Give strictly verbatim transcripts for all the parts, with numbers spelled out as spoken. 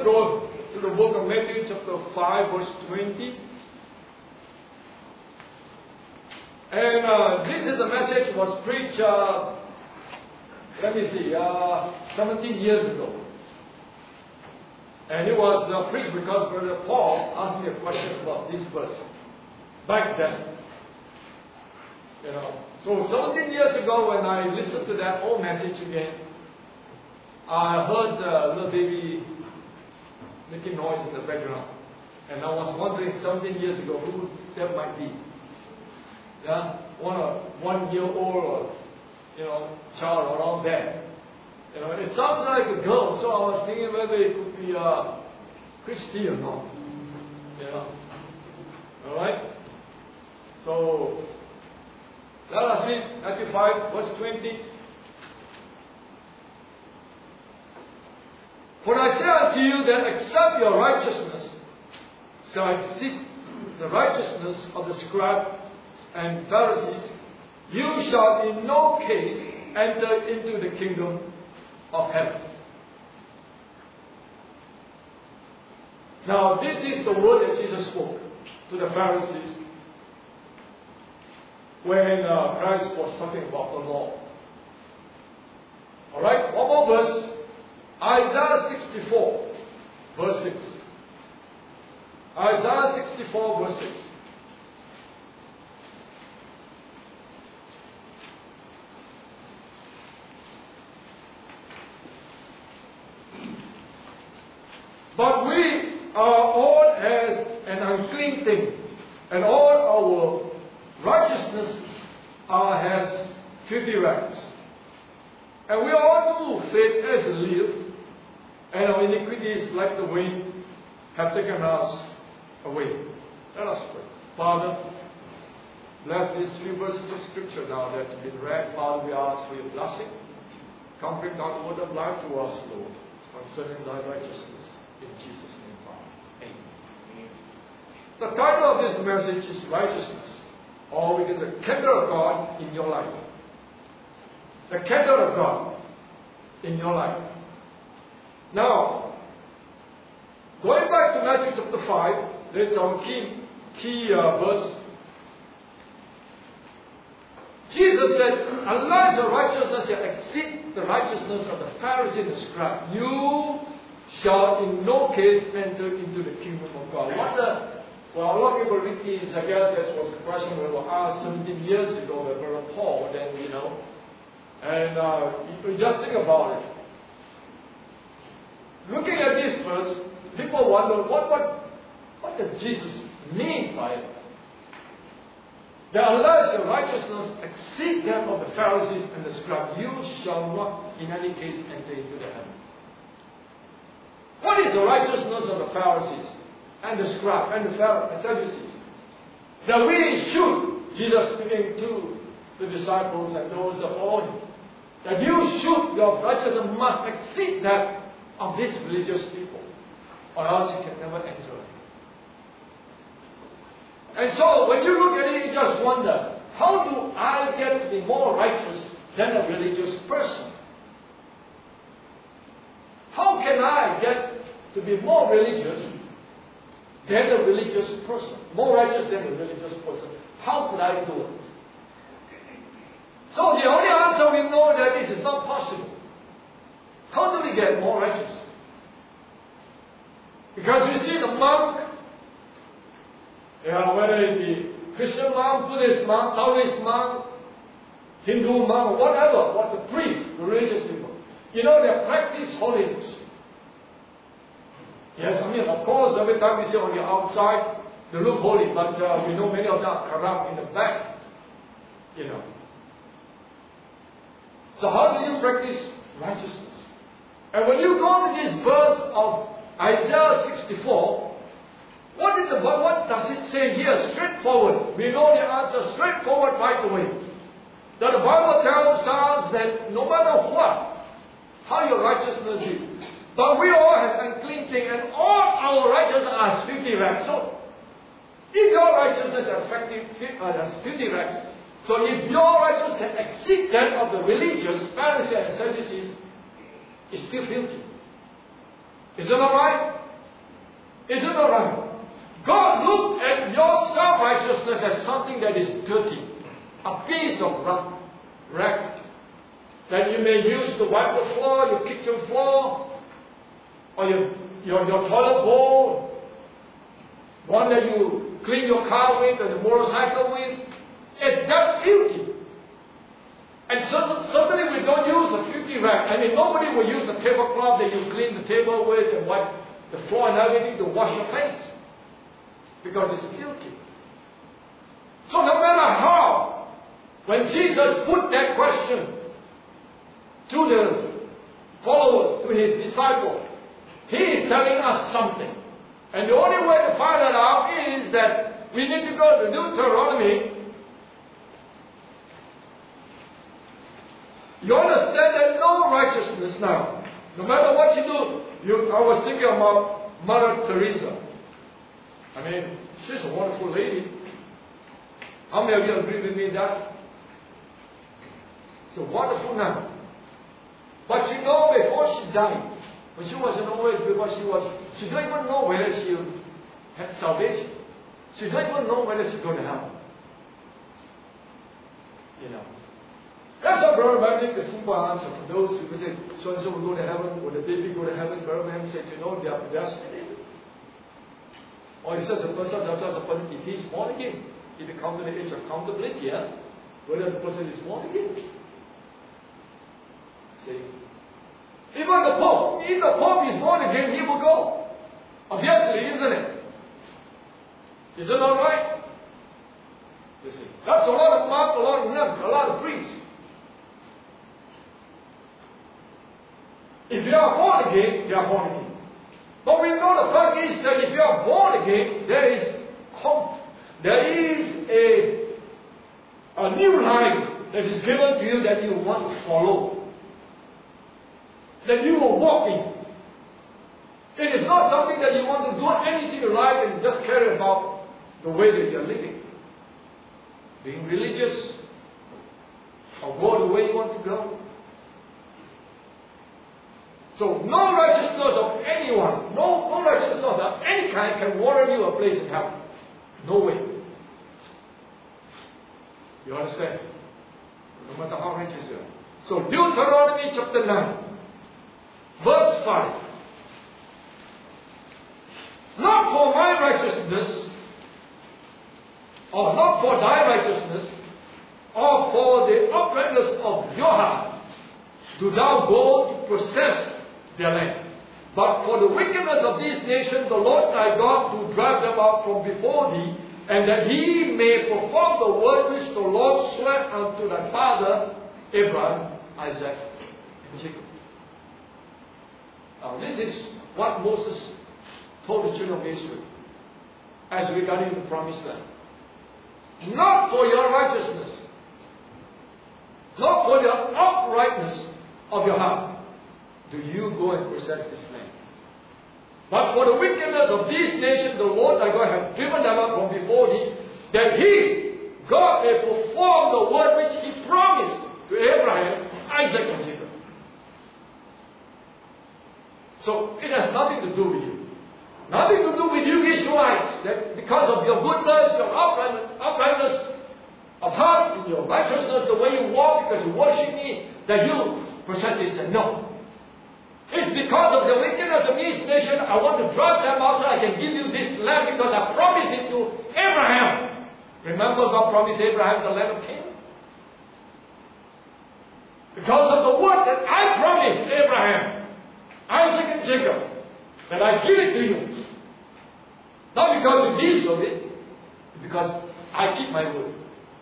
let's go to the book of Matthew chapter five verse twenty. And uh, this is the message was preached, uh, let me see, uh, seventeen years ago. And it was uh, preached because Brother Paul asked me a question about this verse back then. You know, so seventeen years ago when I listened to that whole message again, I heard the little baby making noise in the background. And I was wondering seventeen years ago who that might be. Yeah, one or one year old or, you know, child around there. You know, it sounds like a girl, so I was thinking whether it could be uh, Christy or not. You know. Alright? So, let us read Matthew five, verse twenty. For I say unto you that except your righteousness shall exceed the righteousness of the scribes and Pharisees, you shall in no case enter into the kingdom of heaven. Now, this is the word that Jesus spoke to the Pharisees when uh, Christ was talking about the law. Alright, one more verse. Isaiah sixty-four, verse six. Isaiah sixty-four, verse six. But we are all as an unclean thing, and all our righteousness are as filthy rags. And we all do fade as a leaf, and our iniquities, like the wind, have taken us away. Let us pray. Father, bless these few verses of Scripture now that have been read. Father, we ask for your blessing. Come bring down the word of life to us, Lord, concerning thy righteousness. In Jesus' name, Father. Amen. The title of this message is Righteousness, or we get the candle of God in your life. The candle of God in your life. Now, going back to Matthew chapter five, that's our key, key uh, verse. Jesus said, unless your righteousness shall exceed the righteousness of the Pharisee and the scribe, you shall in no case enter into the kingdom of God. What the, well, a lot of people read this, I guess that was a question we were asked seventeen years ago by Brother Paul, then, you know, and uh, you just think about it. Looking at this verse, people wonder, what, what, what does Jesus mean by it? That unless your righteousness exceed that of the Pharisees and the scribes, you shall not in any case enter into the heaven. What is the righteousness of the Pharisees and the scribes and the Sadducees? That we should, Jesus speaking to the disciples and those that follow him, that you should, your righteousness must exceed that of these religious people, or else you can never enter. And so, when you look at it, you just wonder, how do I get to be more righteous than a religious person? How can I get to be more religious than a religious person? More righteous than a religious person? How could I do it? So the only answer we know that it is not possible. How do we get more righteous? Because we see the monk, yeah, whether it be Christian monk, Buddhist monk, Taoist monk, Hindu monk, or whatever, what the priests, the religious people, you know, they practice holiness. Yes, I mean, of course, every time we see on the outside, they look holy, but uh, we know many of them are corrupt in the back. You know. So how do you practice righteousness? And when you go to this verse of Isaiah sixty-four, what did the what does it say here? Straightforward. We know the answer straightforward right away. That the Bible tells us that no matter what, how your righteousness is, but we all have unclean thing, and all our righteousness are filthy rags. So, if your righteousness is filthy rags, so if your righteousness can exceed that of the religious, Pharisees and Sadducees, it's still filthy. Is it alright? Is it alright? God looked at your self-righteousness as something that is dirty. A piece of rag, rag that you may use to wipe the floor, your kitchen floor, or your, your, your toilet bowl, one that you clean your car with or the motorcycle with. It's that filthy. And certainly we don't use a filthy rag. I mean, nobody will use the tablecloth that you clean the table with and wipe the floor and everything to wash your face. Because it's filthy. So no matter how, when Jesus put that question to the followers, to his disciples, he is telling us something. And the only way to find that out is that we need to go to Deuteronomy. You understand that no righteousness now, no matter what you do. You, I was thinking about Mother Teresa. I mean, she's a wonderful lady. How many of you agree with me that? It's a wonderful nun. But you know, before she died, when she was in old age, before she was, she didn't even know whether she had salvation. She didn't even know whether she's going to heaven. You know. That's what Brother Branham, the simple answer for those who say, so and so will go to heaven, or the baby go to heaven. Brother Branham said, you know, they are, they are spinning. Or he says, a person, sometimes a person, if he's born again, if he comes to the age of accountability, yeah, whether the person is born again. See? Even the Pope, if the Pope is born again, he will go. Obviously, isn't it? Is it not right? You see, that's a lot of monks, a lot of nuns, a lot of priests. If you are born again, you are born again. But we know the fact is that if you are born again, there is hope. There is a, a new life that is given to you that you want to follow. That you will walk in. It is not something that you want to do anything you like and just care about the way that you are living. Being religious or go the way you want to go. So no righteousness of anyone, no, no righteousness of any kind can warrant you a place in heaven. No way. You understand? No matter how righteous you are. So Deuteronomy chapter nine, verse five. Not for my righteousness, or not for thy righteousness, or for the uprightness of your heart, do thou go to possess their land. But for the wickedness of these nations, the Lord thy God do drive them out from before thee, and that he may perform the word which the Lord sware unto thy father Abraham, Isaac, and Jacob. Now this is what Moses told the children of Israel as regarding the promised land. Not for your righteousness, not for the uprightness of your heart, do you go and possess this land. But for the wickedness of these nations, the Lord thy God hath driven them out from before thee, that he, God, may perform the word which he promised to Abraham, Isaac, and Jacob. So it has nothing to do with you. Nothing to do with you Israelites, that because of your goodness, your uprightness of heart, and your righteousness, the way you walk, because you worship me, that you possess this land. No. It's because of the wickedness of this nation, I want to drive them out so I can give you this land because I promised it to Abraham. Remember God promised Abraham the land of Canaan? Because of the word that I promised Abraham, Isaac and Jacob, that I give it to you. Not because you deserve it, because I keep my word.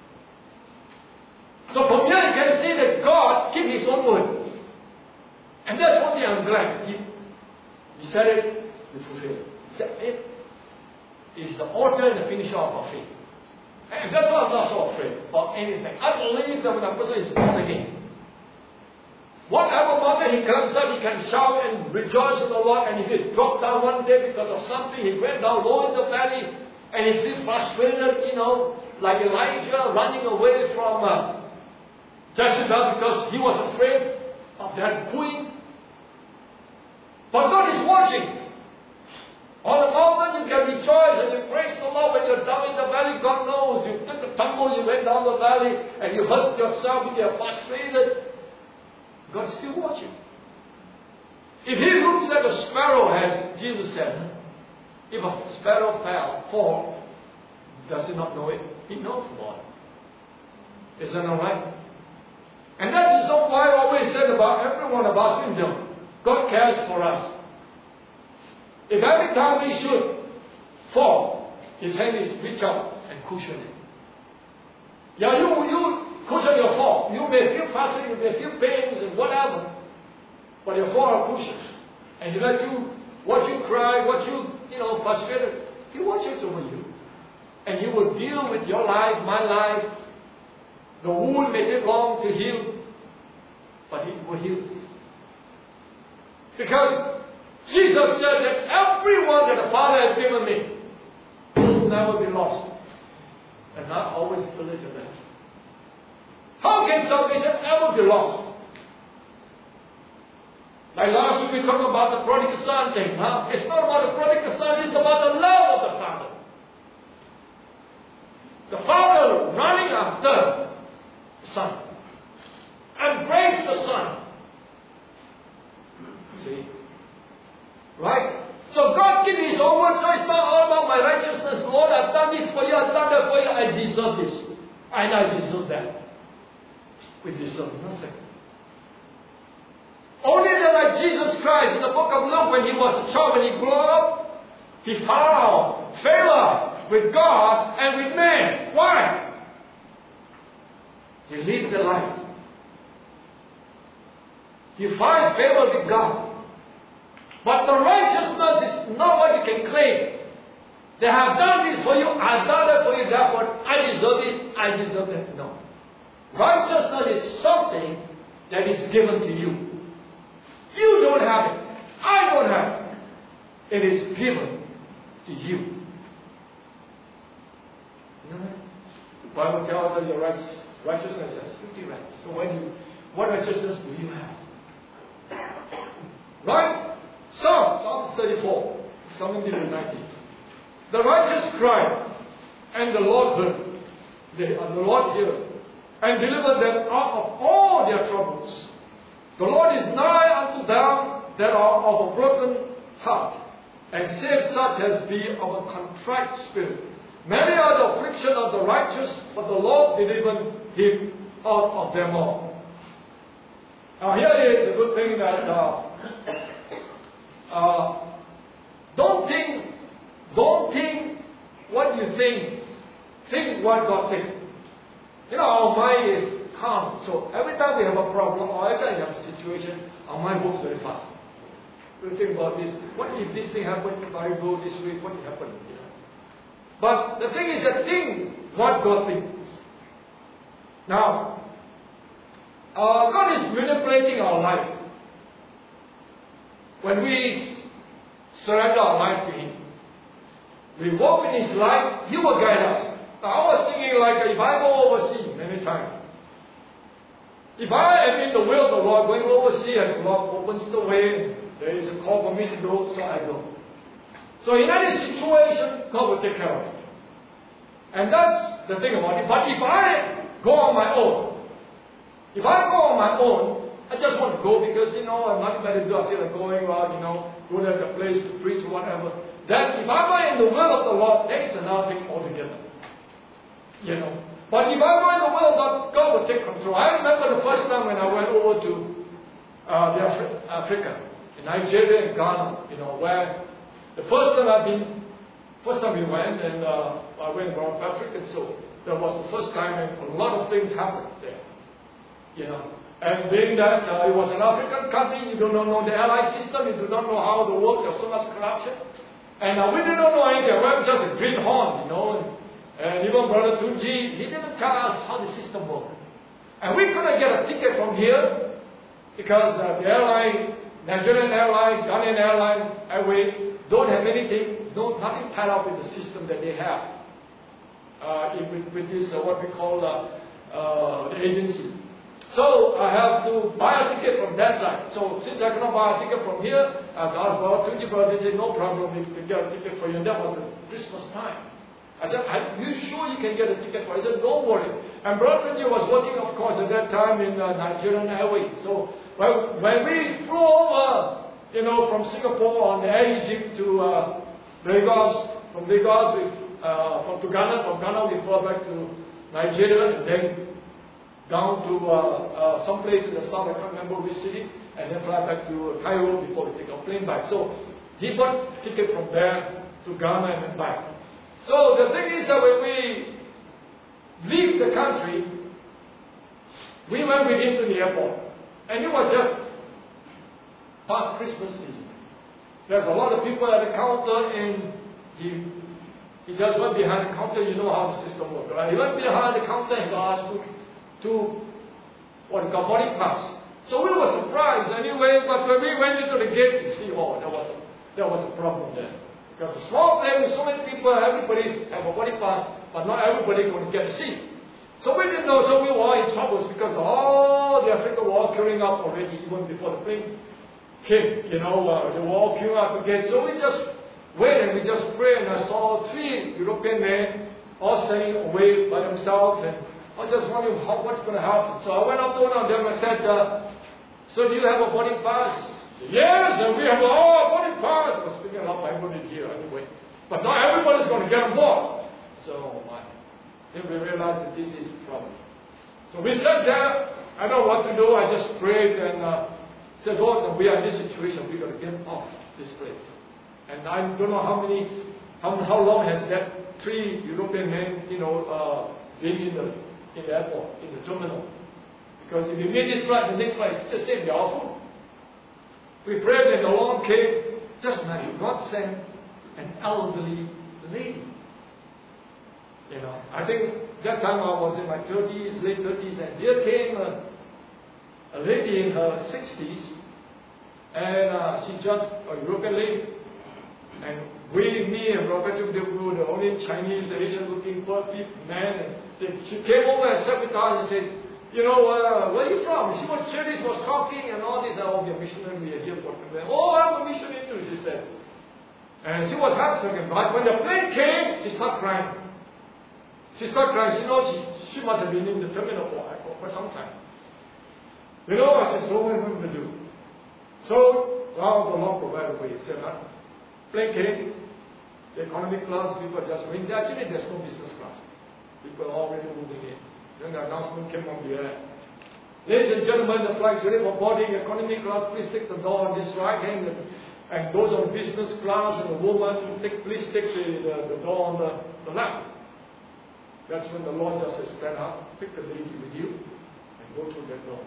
So from here you can see that God keeps his own word. And that's one thing I'm glad. He, he said it, he fulfilled it. He said it is the author and the finisher of our faith. And that's why I'm not so afraid about anything. I believe that when a person is born again, whatever mountain he comes up, he can shout and rejoice in the Lord. And if he dropped down one day because of something, he went down low in the valley and he feels frustrated, you know, like Elijah running away from uh, Jezebel because he was afraid of that queen. But God is watching. On the mountain you can rejoice and you praise the Lord. When you're down in the valley, God knows. You took a tumble, you went down the valley, and you hurt yourself and you're frustrated. God's still watching. If He looks at a sparrow, as Jesus said, if a sparrow fell, fall, does He not know it? He knows, Lord. Isn't that right? And that is why I always said about every one of us in them. God cares for us. If every time we should fall, His hand is reach out and cushion it. Yeah, you, you cushion your fall. You may feel frustrated, you may feel pains and whatever. But your fall are cushioned. And He let you, watch you cry, watch you, you know, frustrated. He watches over you. And He will deal with your life, my life. The wound may take long to heal, but He will heal. Because Jesus said that everyone that the Father has given me will never be lost. And not always belligerent. How can salvation ever be lost? Like last week we talked about the prodigal son thing. Huh? It's not about the prodigal son, it's about the love of the Father. The Father running after the Son. Embrace the Son. See? Right? So God gives His own word, so it's not all about my righteousness. Lord, I've done this for you, I've done that for you, I deserve this. And I deserve that. We deserve nothing. Only that like Jesus Christ in the book of Luke, when He was a child, when He grew up, He found favor with God and with man. Why? He lived the life. He finds favor with God. But the righteousness is not what you can claim. They have done this for you, I've done that for you, therefore I deserve it, I deserve that. No. Righteousness is something that is given to you. You don't have it. I don't have it. It is given to you. You know, the Bible tells us your righteousness has fifty ranks. So when you, what righteousness do you have? Right? Psalms, Psalms thirty-four, seventeen and nineteen. The righteous cried, and the Lord heard. They, uh, the Lord heard, and delivered them out of all their troubles. The Lord is nigh unto them that are of a broken heart, and save such as be of a contrite spirit. Many are the affliction of the righteous, but the Lord delivered him out of them all. Now here is a good thing that uh, uh, don't think, don't think what you think. Think what God thinks. You know, our mind is calm. So every time we have a problem or every time we have a situation, our mind works very fast. We think about this. What if this thing happened? If I go this way, what will happen? You know? But the thing is that think what God thinks. Now, uh, God is manipulating our life. When we surrender our life to Him, we walk in His light, He will guide us. Now, I was thinking like if I go overseas many times, if I am in the will of the Lord, going overseas as the Lord opens the way, there is a call for me to go, so I go. So in any situation, God will take care of it. And that's the thing about it. But if I go on my own, if I go on my own, I just want to go because, you know, I'm nothing better to do. I feel like going out, you know, go to the place to preach or whatever. Then if I'm not in the will of the Lord, that is another thing altogether. You know. But if I go in the will of God, God will take control. I remember the first time when I went over to uh, the Afri- Africa, in Nigeria and Ghana, you know, where the first time I've been, first time we went, and uh, I went around Africa, so that was the first time, and a lot of things happened there. You know. And being that uh, it was an African country, you do not know the allied system, you do not know how the work, there's so much corruption. And uh, we did not know anything. We were just a green horn, you know. And, and even Brother Tunji, he didn't tell us how the system worked. And we couldn't get a ticket from here because uh, the airline, Nigerian airline, Ghanaian airline, Airways, don't have anything, no, nothing tied up with the system that they have. Uh, with, with this, uh, what we call uh, uh, the agency. So I have to buy a ticket from that side. So since I cannot buy a ticket from here, I've asked about twenty brothers. They said, no problem, we can get a ticket for you. And that was at Christmas time. I said, are you sure you can get a ticket for it? He said, don't worry. And Brother Tunji was working, of course, at that time in uh, Nigerian Airways. So when, when we flew over, you know, from Singapore on Air Egypt to uh, Lagos, from Lagos, we, uh, from to Ghana, from Ghana we flew back to Nigeria, and then down to uh, uh, some place in the south, I can't remember which city, and then fly back to Cairo before we take our plane back. So he bought a ticket from there to Ghana and then back. So the thing is that when we leave the country, we went with him to the airport. And it was just past Christmas season. There's a lot of people at the counter, and he, he just went behind the counter. You know how the system works, right? He went behind the counter and asked to, to what he called boarding pass. So we were surprised anyway, but when we went into the gate, you see, oh, there was a, there was a problem there. Because a small plane with so many people, everybody have a boarding pass, but not everybody going to get a seat. So we didn't know, so we were all in troubles because all the African were all queuing up already, even before the plane came. You know, uh, they were all queuing up to get. So we just waited and we just prayed, and I saw three European men all standing away by themselves, and I was just wondering how, what's going to happen. So I went up to one of them and said, uh, so do you have a boarding pass? Said, yes, and we have all a boarding pass. I was speaking up, I wouldn't hear anyway. But not everybody's going to get on board. So my, then we realized that this is a problem. So we sat there, I don't know what to do, I just prayed and uh, said, Lord, we are in this situation, we've got to get off this place. And I don't know how many, how, how long has that three European men, you know, uh, been in the, in the airport, in the terminal. Because if you meet this flight, the next flight is the same, they're all full. We prayed and the Lord came, just now, God sent an elderly lady. You know, I think that time I was in my thirties, late thirties, and here came a, a lady in her sixties, and uh, she just, a European lady, and we, me and Roberto, we were the only Chinese, Asian-looking man, and they, she came over and sat with us and said, you know, uh, where are you from? She was Chinese, was talking, and all this, oh, we're missionary, we are here for them. Oh, I'm a missionary too, she said. And she was heartbroken, but when the plane came, she started crying. She started crying. She knows she, she must have been in the terminal for, for, for some time. You know, I said, so what am I going to do? So, well, the Lord provided a way. He said, huh? Plane came, the economy class, people just went. Actually, there's no business class. People are already moving in. Then the announcement came on the air. Ladies and gentlemen, the flight's ready for boarding. Economy class, please take the door on this right hand. And, and those on business class and the woman, take, please take the, the, the door on the, the left. That's when the Lord just says, stand up, take the lady with you, and go through that door.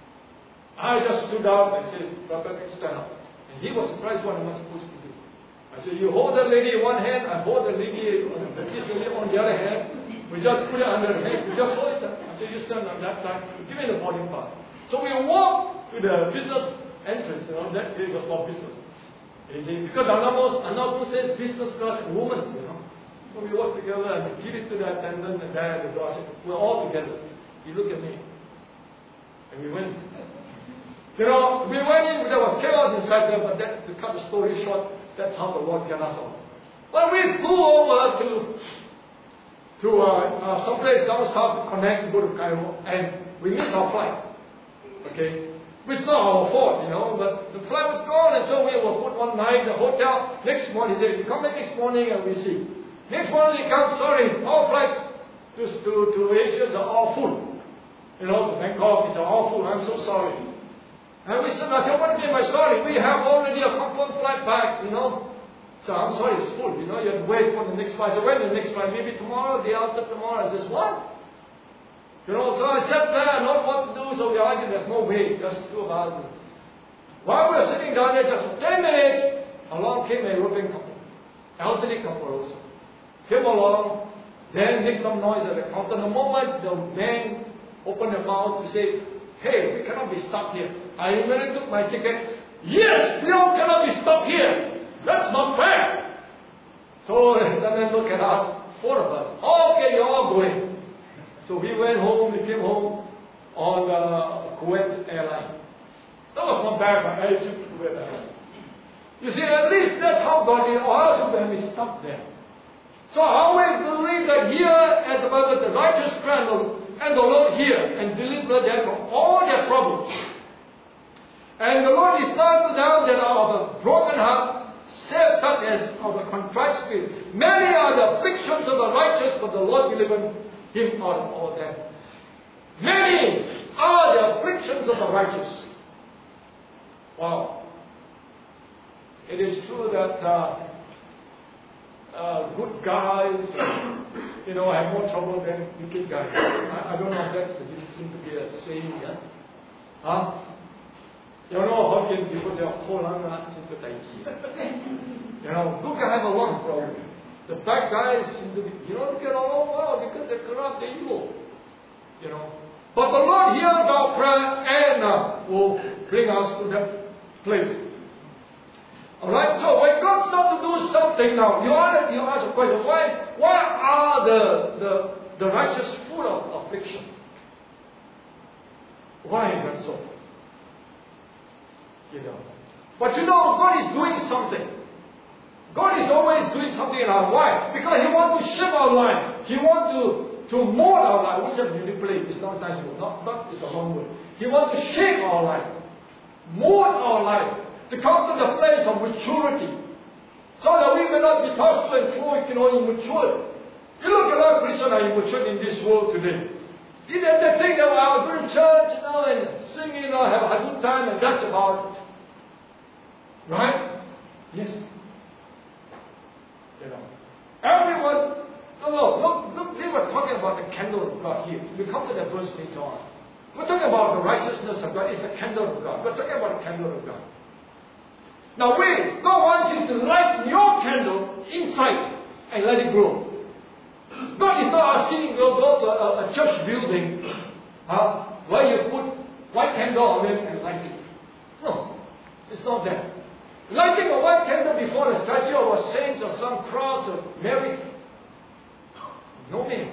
I just stood up and says, Brother, stand up. And he was surprised what am I supposed to do. I said, you hold the lady in one hand, I hold the lady, the kiss lady on the other hand. We just put it under the head. We just hold it. I said, you stand on that side. Give me the boarding pass. So we walk to the business entrance. You know, that is for business. You see, because the announcement says business class and woman. You know, so we walk together and we give it to the attendant and there at the door. I said, we're all together. You look at me, and we went. You know, we went in. There was chaos inside there, but that, to cut the story short, that's how the Lord got us on. But we flew over to. to uh, uh, someplace down south to connect to go to Cairo, and we missed our flight. Okay? Which is not our fault, you know, but the flight was gone, and so we were put one night in the hotel. Next morning, he said, you come back next morning and we'll see. Next morning, he comes, sorry, all flights to, to, to Asia are all full. You know, to Bangkok, it's all full, I'm so sorry. And we said, I said, what do you mean by sorry? We have already a confirmed flight back, you know. So I'm sorry, it's full. You know, you have to wait for the next flight. So when the next flight? Maybe tomorrow, the after tomorrow. I says, what? You know, so I sat there, I know what to do. So we argued, there's no way, just two of us. While we were sitting down there, just for ten minutes, along came a European couple, elderly couple also. Came along, then make some noise at the counter. The moment the man opened their mouth to say, hey, we cannot be stuck here. I immediately took my ticket. Yes, we all cannot be stuck here. That's not fair. So then they look at us, four of us. Okay, you're all going. So we went home, we came home on uh, Kuwait Airline. That was not bad for Egypt to Kuwait Airline. You see, at least that's how God is, or else would have been stuck there. So I always believe that here at the moment the righteous cry and the Lord hear and deliver them from all their problems. And the Lord is not down that out of a broken heart, such as of a contrite spirit. Many are the afflictions of the righteous, but the Lord delivered him out of all them. Many are the afflictions of the righteous. Wow. It is true that uh, uh, good guys, you know, have more trouble than wicked guys. I, I don't know if that's it seems to be a saying. Yeah? Huh? 有咯，可見住嗰隻可能啊，先做第二。You know, good guys have a lot of problem. The bad guys seem to be, you know, get along well because they're corrupt, they're evil. You know, but the Lord hears our prayer and uh, will bring us to that place. All right. So when God starts to do something now, you ask, you ask a question: Why? Why are the the the righteous full of affliction? Why is that so? You know. But you know, God is doing something. God is always doing something in our life because He wants to shape our life. He wants to, to mold our life. We say manipulate. It's not nice word. Not, not, it's a wrong word. He wants to shape our life. Mold our life. To come to the place of maturity. So that we may not be tossed to and fro, you know, immature. You look at a lot of Christians are immature in this world today. You know, they think that well, I was going to church, you know, and sing, you know, have a good time, and that's about it. Right? Yes. You know. Everyone, no, no, look, look, they were talking about the candle of God here. We come to that verse later on. We're talking about the righteousness of God. It's the candle of God. We're talking about the candle of God. Now wait, God wants you to light your candle inside and let it grow. God is not asking you to go to a, a church building uh, where you put white candle on it and light it. No, it's not that. Lighting a white candle before the statue of a saint or some cross of Mary, no meaning.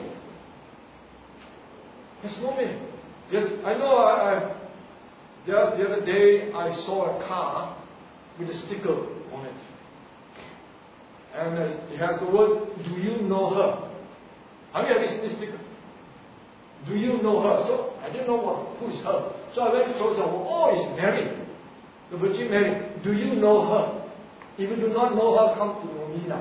There's no meaning. Yes, I know. I, I, just the other day I saw a car with a sticker on it, and it has the word, "Do you know her?" How many have seen this sticker? Do you know her? So I didn't know what, who is her. So I went closer. Oh, it's Mary, the Virgin Mary. Do you know her? If you do not know her, come to know me now.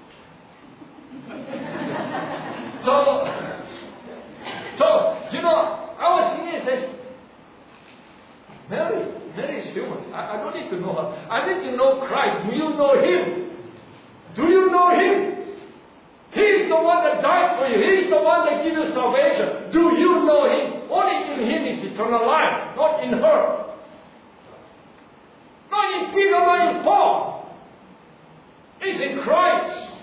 so, so you know, I was thinking, it says, Mary, Mary is human. I, I don't need to know her. I need to know Christ. Do you know Him? Do you know Him? He's the one that died for you. He's the one that gives you salvation. Do you know Him? Only in Him is eternal life, not in her. Not in Peter, not in Paul. It's in Christ.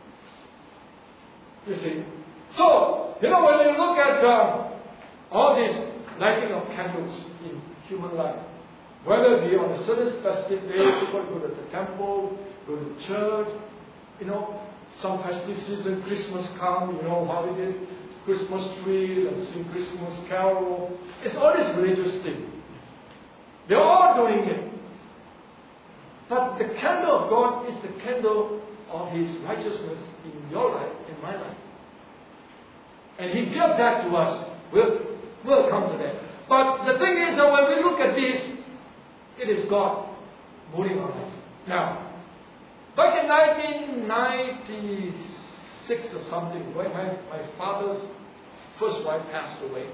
You see. So, you know, when you look at uh, all this lighting of candles in human life, whether it be on a certain specific day, people go to the temple, go to church, you know, some festive season, Christmas come, you know, holidays, Christmas trees, and sing Christmas carol. It's all this religious thing. They're all doing it. But the candle of God is the candle of His righteousness in your life, in my life. And He gave that to us. We'll, we'll come to that. But the thing is that when we look at this, it is God moving our life. Now, back in nineteen ninety-six or something, when my, my father's first wife passed away,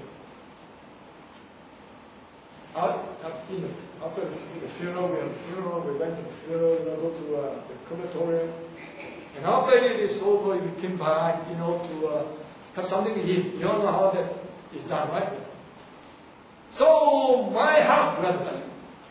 uh, in the, after the funeral, we had a funeral, we went to the funeral, you know, go to uh, the crematorium. And after it is over, we came back, you know, to uh, have something to eat. You all know how that is done, right? So, my half brother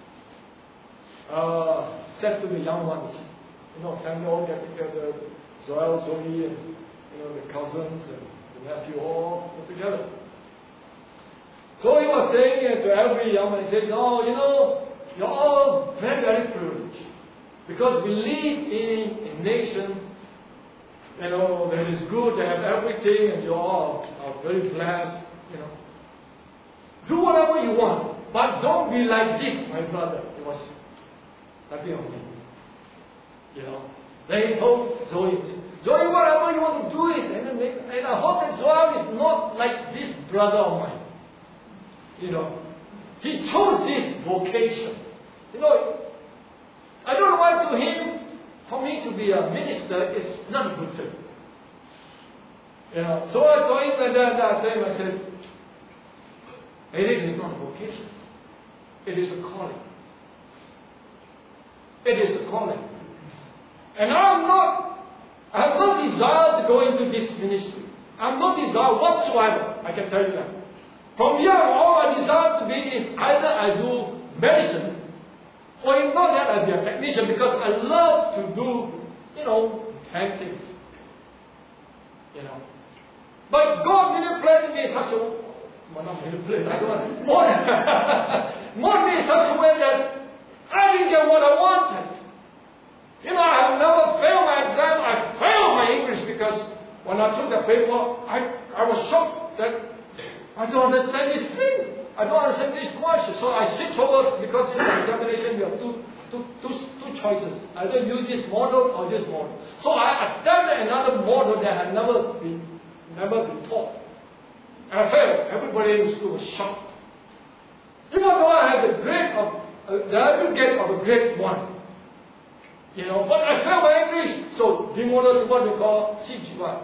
uh, said to the young ones, you know, family all get together, Zoel, Zoe, and, you know, the cousins and the nephew all put together. So he was saying to every young man, he says, oh, you know, you're all very, very privileged. Because we live in a nation, you know, that is good, they have everything, and you all are very blessed, you know. Do whatever you want, but don't be like this, my brother. It was nothing of me. You know. Then he told Zoe, Zoe, whatever you want to do it. And, then, and I hope that Zoe is not like this brother of mine. You know. He chose this vocation. You know, I don't know why to him, for me to be a minister, it's not a good thing. You know, so I told him, and then I told him, I said, it is not a vocation. It is a calling. It is a calling. And I'm not, I have no desire to go into this ministry. I have no desire whatsoever, I can tell you that. From here, all I desire to be is either I do medicine, or if not that, I'll be a technician, because I love to do, you know, hand things. You know. But God manipulated me in such a way, well, not manipulated, I don't want more, more me in such a way that I didn't get what I wanted. You know, I have never failed my exam. I failed my English because when I took the paper, I, I was shocked that I don't understand this thing. I don't understand this question. So I switched over because in the examination you have two, two, two, two choices. Either use this model or this model. So I attempted another model that had never been, never been taught. And I failed. Everybody in the school was shocked. Even though I had the grade of, uh, the aggregate of a grade one. You know, but I failed my English. So the model is what we call C G Y.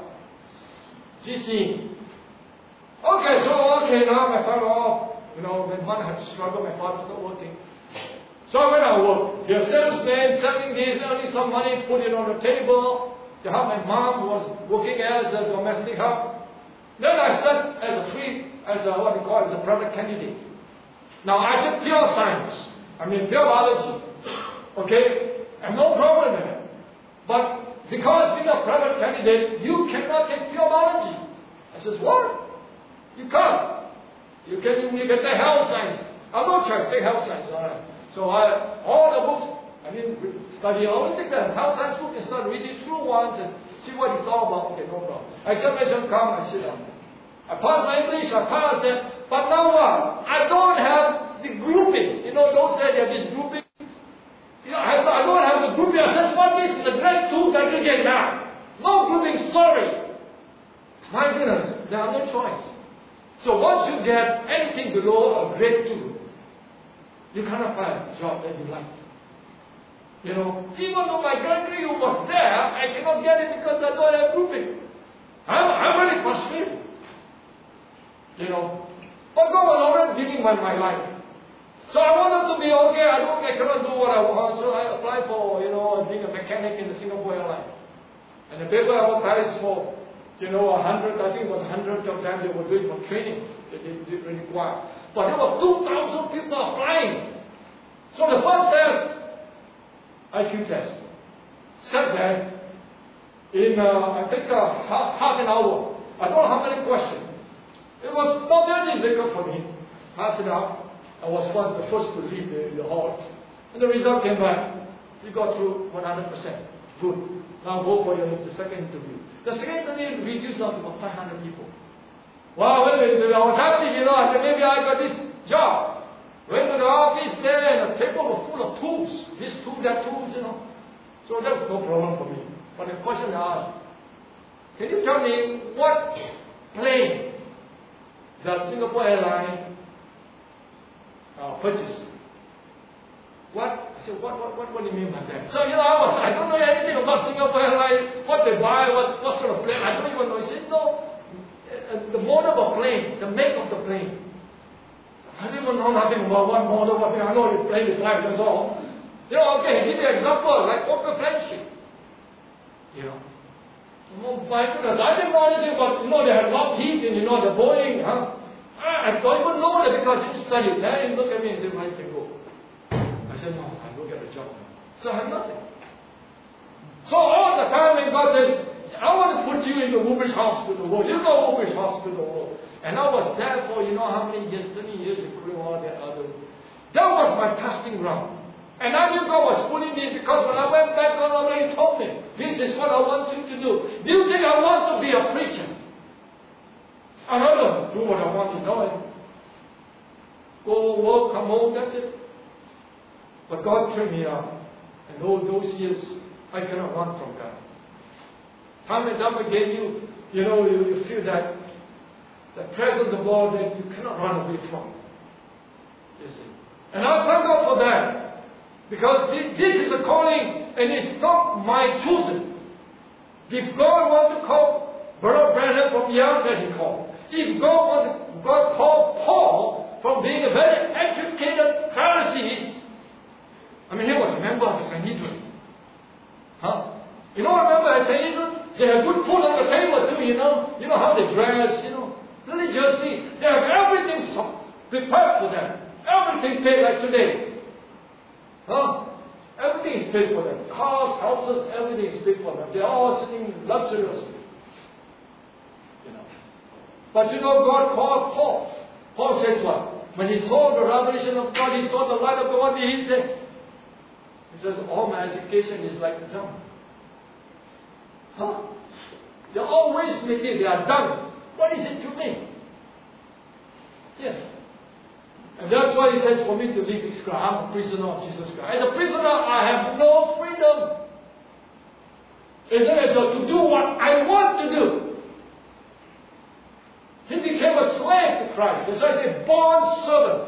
G C. Okay, so okay, now my father off. You know, my mother had to struggle, my father started working. So I went out work. The salesman selling this, earning some money, put it on the table to help my mom who was working as a domestic help. Then I sat as a free, as a what we call as a private candidate. Now I took pure science. I mean pure biology. Okay? And no problem in it. But because being a private candidate, you cannot take pure biology. I says, what? You can't. You can you get the health science. I'll no choice, take health science, alright. So I all the books, I mean study, I only take the health science book and start reading through once and see what it's all about. Okay, no problem. Examination come, I sit down. I pass my English, I pass that, but now what? I don't have the grouping. You know, those say they have this grouping. You know, I, I don't have the grouping. I said, what is the grade two aggregate now? No grouping, sorry. My goodness, there are no choice. So once you get anything below a grade two, you cannot find a job that you like. You know, even though my grade three was there, I cannot get it because I don't have grouping. I'm, I'm really frustrated. You know, but God was already giving my, my life. So I wanted to be okay. I don't, I cannot do what I want. So I applied for, you know, being a mechanic in the Singapore Airlines. And the paper advertised for, you know, a hundred, I think it was a hundred of them they were doing for training that they did require. But there were two thousand people applying. So the first test, I Q test, sat there in, uh, I think, uh, half, half an hour. I don't know how many questions. It was not very difficult for me. Passed it out. I was one of the first to leave the, the hall. And the result came back. We got through one hundred percent. Good. Now go for your the second interview. The second interview reduced down to about five hundred people. Wow, well, I was happy, you know. I said, maybe I got this job. Went to the office there, and the table was full of tools. This tool, that tools, you know. So that's no problem for me. But the question I asked, can you tell me what plane does Singapore Airlines uh, purchase? What? I said, what, what, what, what do you mean by that? So, you know, I was, I don't know anything about Singapore Airlines, what they buy, what, what sort of plane. I don't even know. He said, no, uh, the model of a plane, the make of the plane. I didn't even know nothing about what model, what thing. I know you plane, you fly, that's all. You know, okay, give me an example, like Fokker friendship. You know. Oh my goodness, I didn't know anything about, you know, they had Lockheed and, you know, the Boeing, huh? I don't even know that because I didn't study. Then he looked at me and said, where you can go? I said, no, I don't get a job. So I have nothing. So all the time when God says, I want to put you in the Woolwich Hospital world. You know Woolwich Hospital world. And I was there for, you know how many years, twenty years, including all that other. That was my testing ground. And I knew God was putting me because when I went back, God already told me, this is what I want you to do. Do you think I want to be a preacher? I don't know, do what I want to know. Go work, come home, that's it. But God trained me up. And all those years, I cannot run from God. Time and time again, you, you know, you, you feel that the presence of God that you cannot run away from. You see. And I thank God for that. Because this is a calling, and it's not my choosing. If God wants to call Brother Branham from young, then He called. If God wants God called Paul from being a very educated Pharisee, I mean, he was a member of the Sanhedrin. Huh? You know, remember at Sanhedrin? They have good food on the table too, you know. You know how they dress, you know. Religiously, they have everything prepared for them. Everything paid like today. Huh? Everything is paid for them. Cars, houses, everything is paid for them. They are all sitting luxuriously. You know. But you know, God called Paul. Paul says what? When he saw the revelation of God, he saw the light of God, he said, he says, all my education is like dumb. Huh? They're always making, they are done. What is it to me? Yes. And that's why he says, for me to leave this Christ, I'm a prisoner of Jesus Christ. As a prisoner, I have no freedom. It's as though to do what I want to do. He became a slave to Christ. That's why I say, born servant.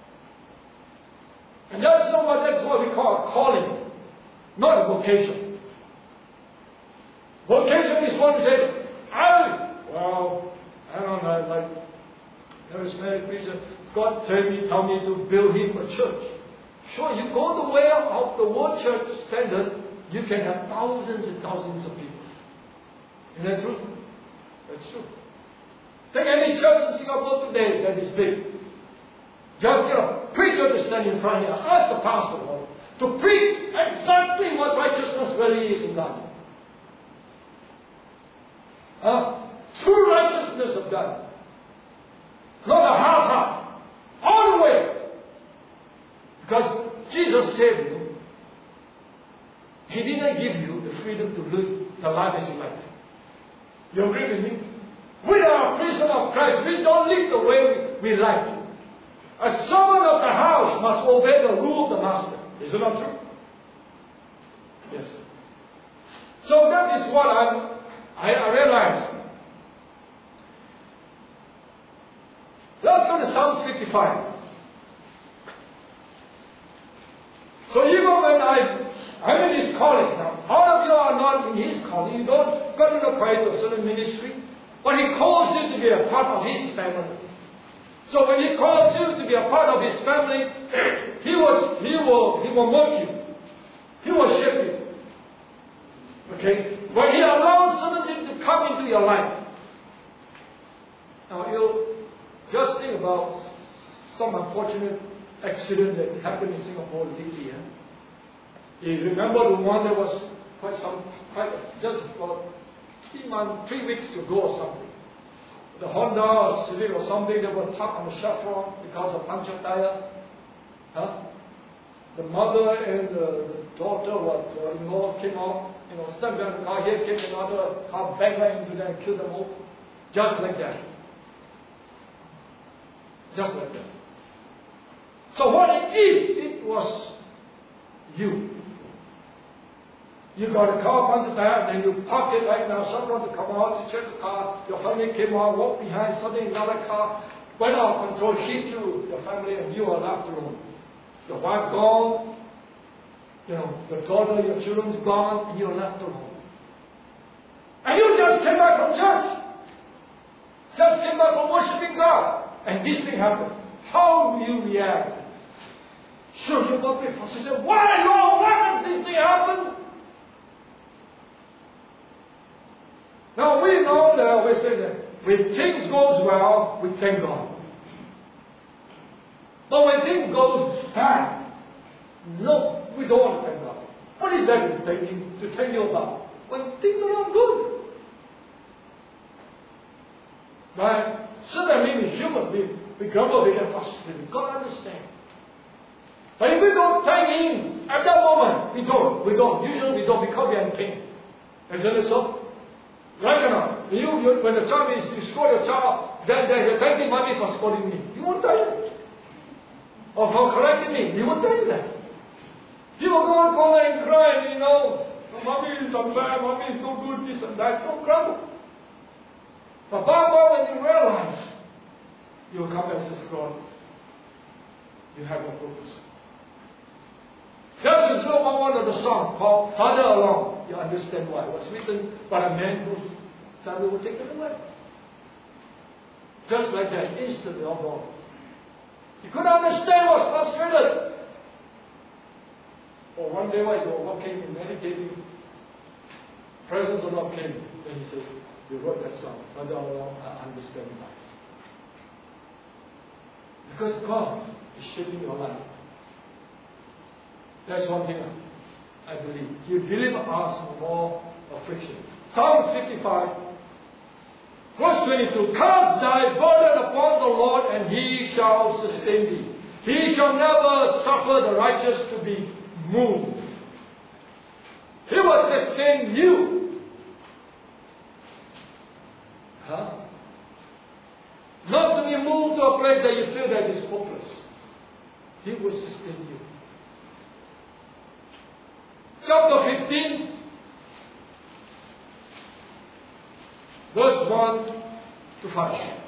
And that's not what, that's what we call a calling, not a vocation. Vocation is one who says, I, well, I don't know, like, charismatic preacher, God tell me, tell me to build him a church. Sure, you go the way of the world church standard, you can have thousands and thousands of people. Isn't that true? That's true. Take any church in Singapore today that is big. Just get a preacher to stand in front here. Ask the pastor Lord, to preach exactly what righteousness really is in God. Uh, true righteousness of God. Not a half-half. All the way. Because Jesus saved you. He didn't give you the freedom to live the life as you like. You agree with me? We are a prisoner of Christ. We don't live the way we, we like to. A servant of the house must obey the rule of the master. Is it not true? Yes. So that is what I'm, I, I realized. Let's go to Psalm fifty-five. So even when I, I'm in His calling now, all of you are not in His calling. You don't got to know quite a certain ministry, but He calls you to be a part of His family. So when He calls you to be a part of His family, He was, He will, He will mold you. He will shape you. Okay? When He allows certain things to come into your life. Now you just think about some unfortunate accident that happened in Singapore lately. Eh? You remember the one that was quite some, quite just about three months, three weeks ago or something. The Honda or Civic or something that was parked on the chevron because of punctured tire. Huh? The mother and the, the daughter, what, uh, in-law came out, you know, stepped in the car. Here came another car, bang right into them and killed them all. Just like that. Just like that. So what it is, it was you. You got a car, punctured tire, and then you park it right now. Someone to come out, you check the car, your family came out, walked behind, suddenly another car went out of control, hit you, your family, and you are left alone. Your wife gone, you know, your daughter, your children's gone, and you're left alone. And you just came back from church. Just came back from worshiping God. And this thing happened. How will you react? Sure, you got before. She said, why, Lord, why does this thing happen? Now, we know that I always say that when things goes well, we thank God. But when things goes bad, no, we don't want to thank God. What is that to thank you, to thank you about? When things are not good. Right? Certainly, we're human. We, we grumble, we get frustrated. We've got to understand. But if we don't thank Him at that moment, we don't. We don't. Usually we don't because we are in pain. Isn't it so? Right or not? You, you, when the child is, you scold your child, then there's a thank you, mommy, for scolding me. You won't tell it. or for correcting me. He would tell you that. He will go and call and cry, and you know, Mommy is unfair, Mommy is no good, this and that. Don't grumble. But Baba, when you realize, you will come and say, God, you have a purpose. There's no one of the song called Father Along. You understand why. It was written by a man whose father would take it away. Just like that, instantly all gone. He couldn't understand, was frustrated. Or one day, I said, well, what came in meditating? Presence of God came. Then he says, you wrote that song. Father Along, I understand why. Because God is shaping your life. That's one thing I believe. He will deliver us from all affliction. Psalms fifty-five, verse twenty-two. Cast thy burden upon the Lord, and He shall sustain thee. He shall never suffer the righteous to be moved. He will sustain you. Huh? Not to be moved to a place that you feel that is hopeless. He will sustain you. Chapter fifteen, verse one to five.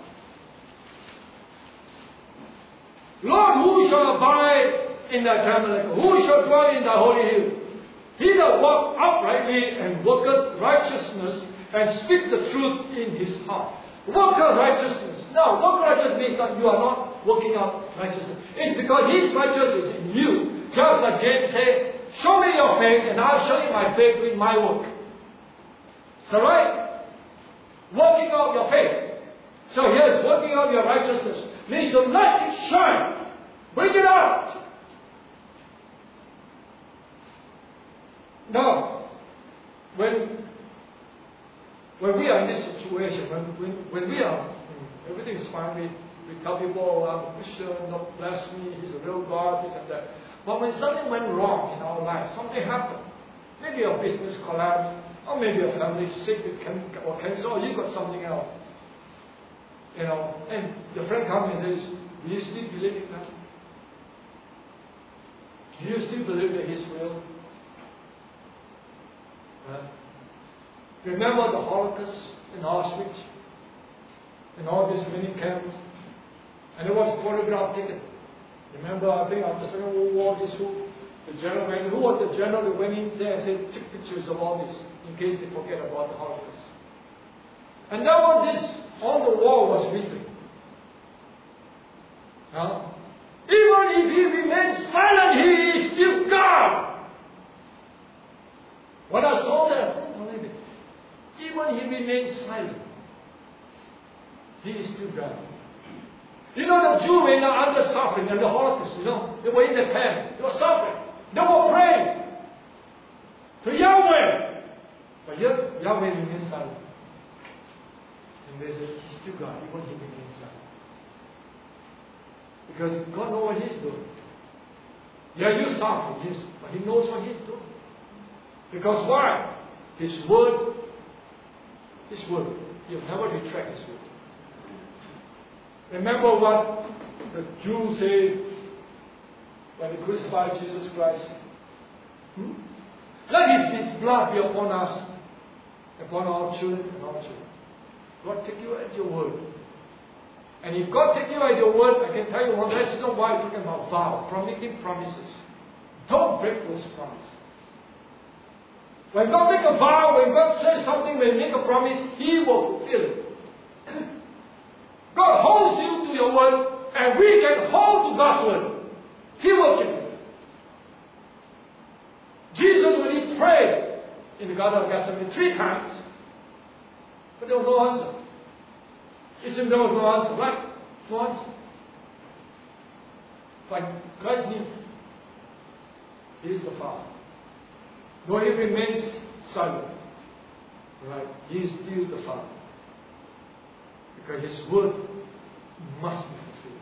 Lord, who shall abide in thy tabernacle? Who shall dwell in thy holy hill? He that walk uprightly and worketh righteousness and speak the truth in his heart. Work out righteousness. Now, work righteousness means that you are not working out righteousness. It's because His righteousness is in you. Just like James said, show me your faith and I'll show you my faith with my work. So right? Working out your faith. So yes, working out your righteousness means to let it shine. Bring it out. Now, when when we are in this situation, when when, when we are, everything is fine, we, we tell people, oh, I'm a Christian, don't bless me, He's a real God, this and that. But when something went wrong in our life, something happened, maybe your business collapsed, or maybe your family is sick with can- or cancer, or you got something else. You know, and your friend comes and says, do you still believe in that? Do you still believe in His will? Uh, remember the Holocaust in Auschwitz, and all these training camps, and it was photograph taken. Remember, I think after the Second World War, this who, the general, who was the general that went in there and said, took pictures of all this, in case they forget about the Holocaust. And that was this, on the wall was written. Huh? Even if He remains silent, He is still God. When I saw that, I couldn't believe it. Even He remains silent, He is still God. You know, the Jews were under suffering and the Holocaust, you know, they were in the camp, they were suffering. They were praying to Yahweh. But yet, Yahweh remains silent. And they said, He's still God, even He remains silent. Because God knows what He's doing. Yeah, you suffer, yes, but He knows what He's doing. Because why? His word, His word. He'll never retract His word. Remember what the Jews say when they crucified Jesus Christ? Hmm? Let His, His blood be upon us, upon our children and our children. God take you at your word. And if God take you at your word, I can tell you one, that's not why we're talking about vow, making promises. Don't break those promises. When God make a vow, when God says something, when He make a promise, He will fulfill it. God holds you to your word, and we can hold to God's word. He will keep it. Jesus, when He prayed in the Garden of Gethsemane three times, but there was no answer. It seemed there was no answer, right? No answer. But Christ knew He is the Father. Though He remains silent, right? He is still the Father. Because His word must be fulfilled.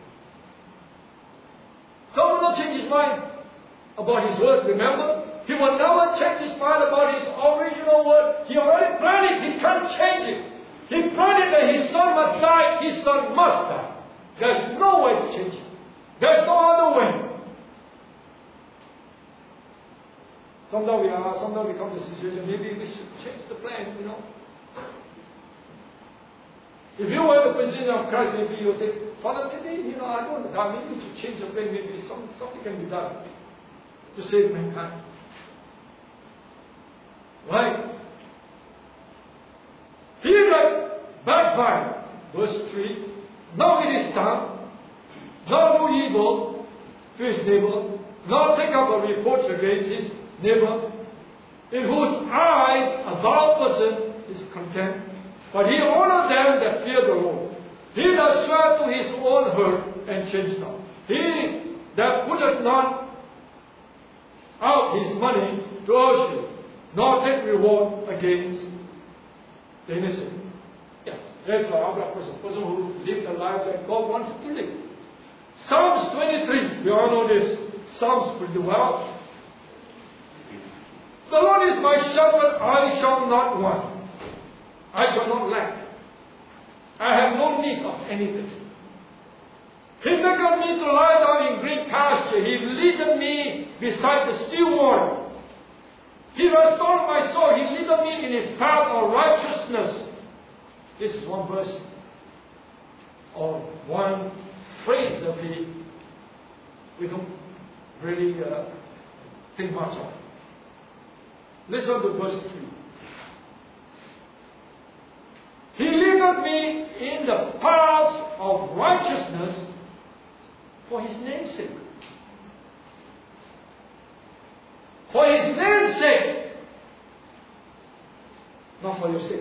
God will not change His mind about His word, remember? He will never change His mind about His original word. He already planned it, He can't change it. He planned it that His Son must die, His Son must die. There's no way to change it. There's no other way. Sometimes we are, sometimes we come to a situation, maybe we should change the plan, you know. If you were in the position of Christ, maybe you would say, Father, maybe, you know, I don't know, maybe we should change the plan, maybe some, something can be done to save mankind. Right? He got backfired. Verse three. Now it is done. Not do evil to his neighbor, nor take up a reproach against his neighbor, in whose eyes a vile person is contemned. But he honored them that fear the Lord. He does swear to his own hurt and change not. He that putteth not out his money to urge you, nor take reward against the innocent. Yeah, that's our other person, person who lived a life that God wants to live. Psalms twenty-three, we all know this Psalms pretty well. The Lord is my shepherd, I shall not want. I shall not lack. I have no need of anything. He maketh me to lie down in green pasture. He leadeth me beside the still water. He restored my soul. He leadeth me in his path of righteousness. This is one verse or one phrase that we, we don't really uh, think much of. Listen to verse three. He leadeth me in the paths of righteousness for his name's sake. For his name's sake. Not for your sake.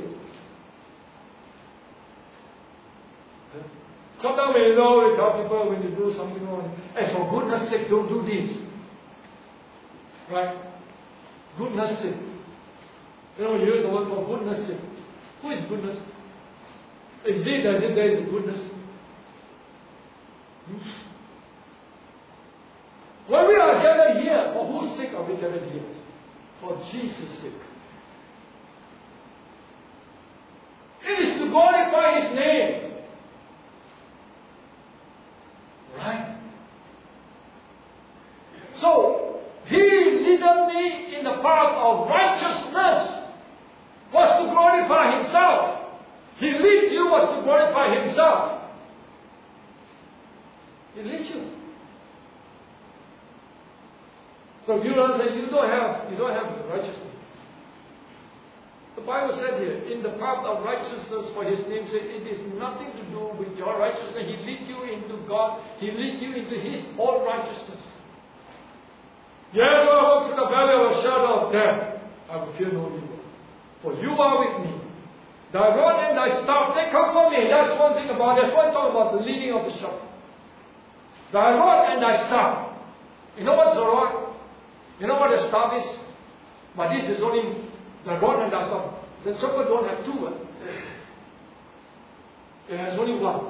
Sometimes we know we tell people when you do something wrong, and for goodness sake, don't do this. Right? Goodness sake. You know, we use the word for goodness sake. Who is goodness? Is it as if there is goodness? Hmm? When we are gathered here, for whose sake are we gathered here? For Jesus' sake. It is to glorify his name. Right? So, he leadeth me in the path of righteousness was to glorify himself. He leads you was to glorify himself. He leads you. So you don't say you don't have you don't have the righteousness. The Bible said here, in the path of righteousness for his name's sake, it is nothing to do with your righteousness. He leads you into God. He leads you into his own righteousness. Yea, though I walk through the valley of the shadow of death, I will fear no evil. For you are with me. Thy rod and thy staff, they comfort me. That's one thing about it. That's one talk about the leading of the shepherd. Thy rod and thy staff. You know what's the rod? You know what the staff is? But this is only the rod and thy staff. The shepherd don't have two. It has only one.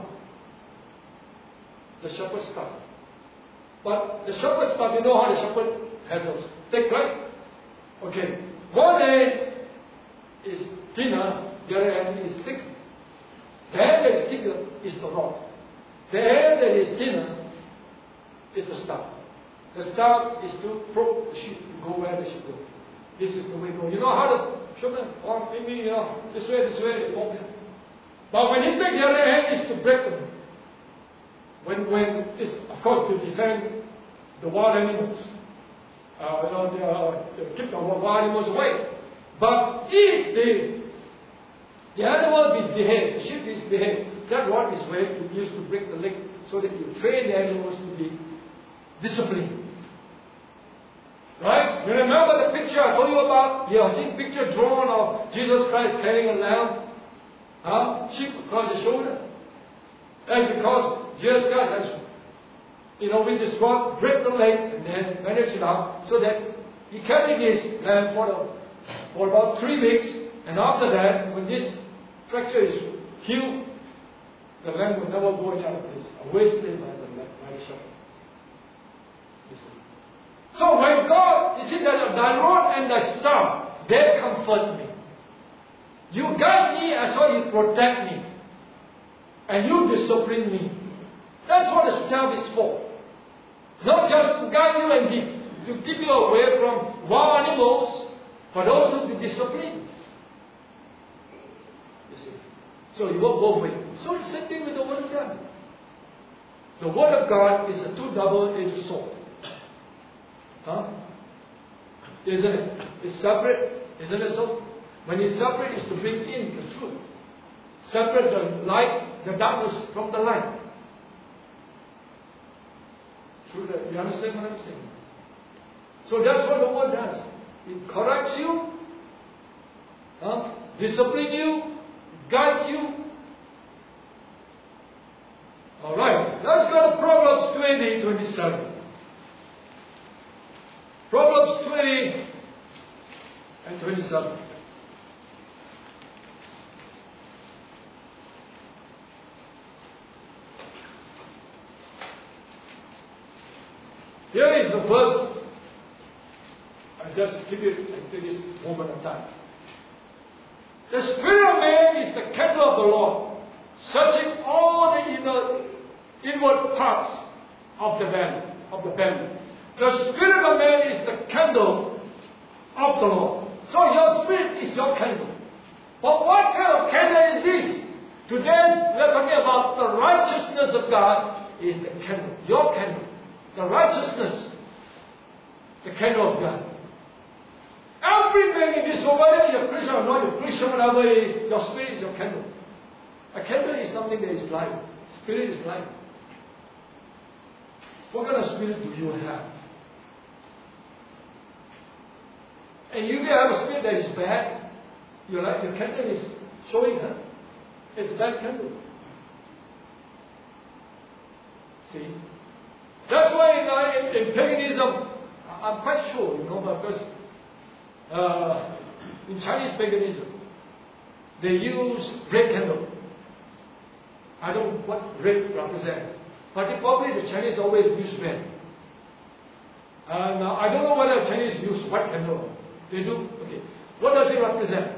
The shepherd's staff. But the shepherd's staff, you know how the shepherd has a stick, right? Okay. One end is thinner, the other end is thick. The end that is thicker is the rod. The end that is thinner is the staff. The staff is to probe the sheep to go where they should go. This is the way to go. You know how the shepherd, or maybe, you know, this way, this way, they walk in. But when he takes the other end, is to break them. When, when it's, of course, to defend the wild animals. Uh, you know, they, uh, they keep the wild animals away. But if the, the animal misbehaves, the sheep misbehaves, that rod is where you use to break the leg so that you train the animals to be disciplined. Right? You remember the picture I told you about? You have seen picture drawn of Jesus Christ carrying a lamb, huh? Sheep across the shoulder. And because Jesus Christ has, you know, with his rod, break the leg and then manage it out so that he carried this lamb for, the, for about three weeks. And after that, when this fracture is healed, the lamb will never go any other place. Wasted by the, by the shepherd. So when God, you see that thy rod and thy staff, they comfort me. You guide me as well you protect me. And you discipline me. That's what the staff is for. Not just to guide you and be, to keep you away from wild animals, but also to discipline. You see. So you work both ways. So it's the same thing with the Word of God. The Word of God is a two double-edged sword. Huh? Isn't it? It's separate, isn't it so? When it's separate, it's to bring in the truth. Separate the light, the darkness from the light. True that. You understand what I'm saying? So that's what the Word does. It corrects you, huh? Discipline you, guide you. Alright, let's go to Proverbs twenty, twenty-seven. Proverbs twenty and twenty-seven. Here is the verse. I just give you at this moment of time. The spirit of man is the candle of the Lord, searching all the inner, inward parts of the belly, of the belly. The spirit of man is the candle of the Lord. So your spirit is your candle. But what kind of candle is this? Today we're talking about the righteousness of God is the candle, your candle. The righteousness, the candle of God. Everything in this world, whether you're a Christian or not, you're a Christian, whatever it is, your spirit is your candle. A candle is something that is light. Spirit is light. What kind of spirit do you have? And you may have a spirit that is bad. Your light, your candle is showing her. It's a bad candle. See? That's why in, uh, in, in paganism, I'm quite sure, you know, because uh, in Chinese paganism, they use red candle. I don't know what red represents, but it, probably the Chinese always use red. And uh, I don't know whether Chinese use white candle. They do? Okay. What does it represent?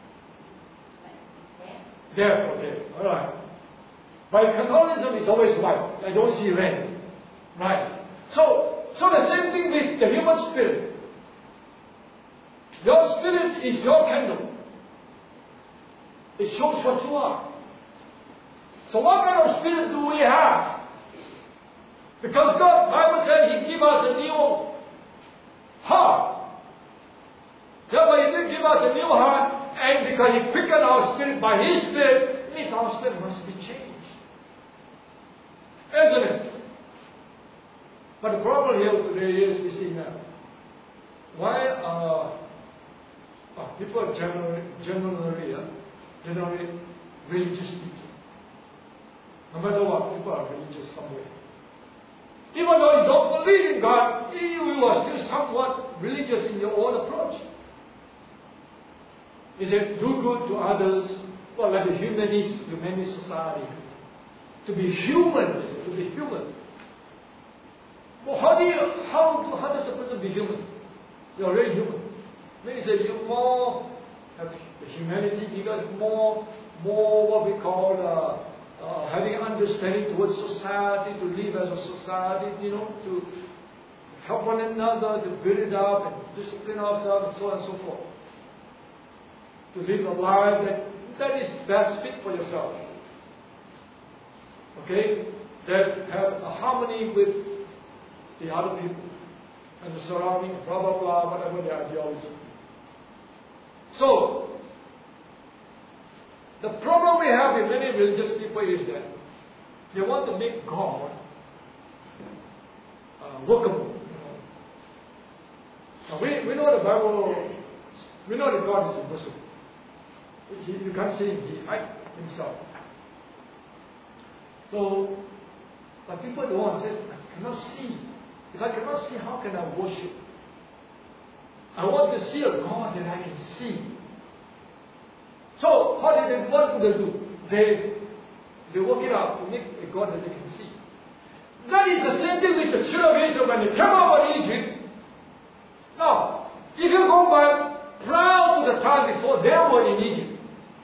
There, okay, alright. But in Catholicism, it's always white. I don't see red. Right. So, so the same thing with the human spirit. Your spirit is your candle. It shows what you are. So what kind of spirit do we have? Because God, the Bible said He gave us a new heart. Therefore He did give us a new heart, and because He quickened our spirit by His Spirit, it means our spirit must be changed. Isn't it? But the problem here today is, we see now, why are uh, people generally, generally, uh, generally religious people? No matter what, people are religious somewhere. Even though you don't believe in God, you are still somewhat religious in your own approach. Is it do good to others? Well, like the humanist, humanist society. To be human, is it? To be human. Well, how do you, how, do, how does a person be human? You're really human. Means that you more have humanity because more, more what we call uh, uh, having understanding towards society, to live as a society, you know, to help one another, to build it up and discipline ourselves and so on and so forth. To live a life that, that is best fit for yourself. Okay? That have a harmony with the other people and the surrounding, blah blah blah, whatever the ideology. So, the problem we have with many religious people is that they want to make God uh, workable. Now we, we know the Bible, we know that God is invisible. He, you can't see Him, He hides Himself. So, but people don't want to say, I cannot see. If I cannot see, how can I worship? I want to see a God that I can see. So, how did they, what do they do? They, they work it out to make a God that they can see. That is the same thing with the children of Israel when they came out of Egypt. Now, if you go back prior to the time before they were in Egypt,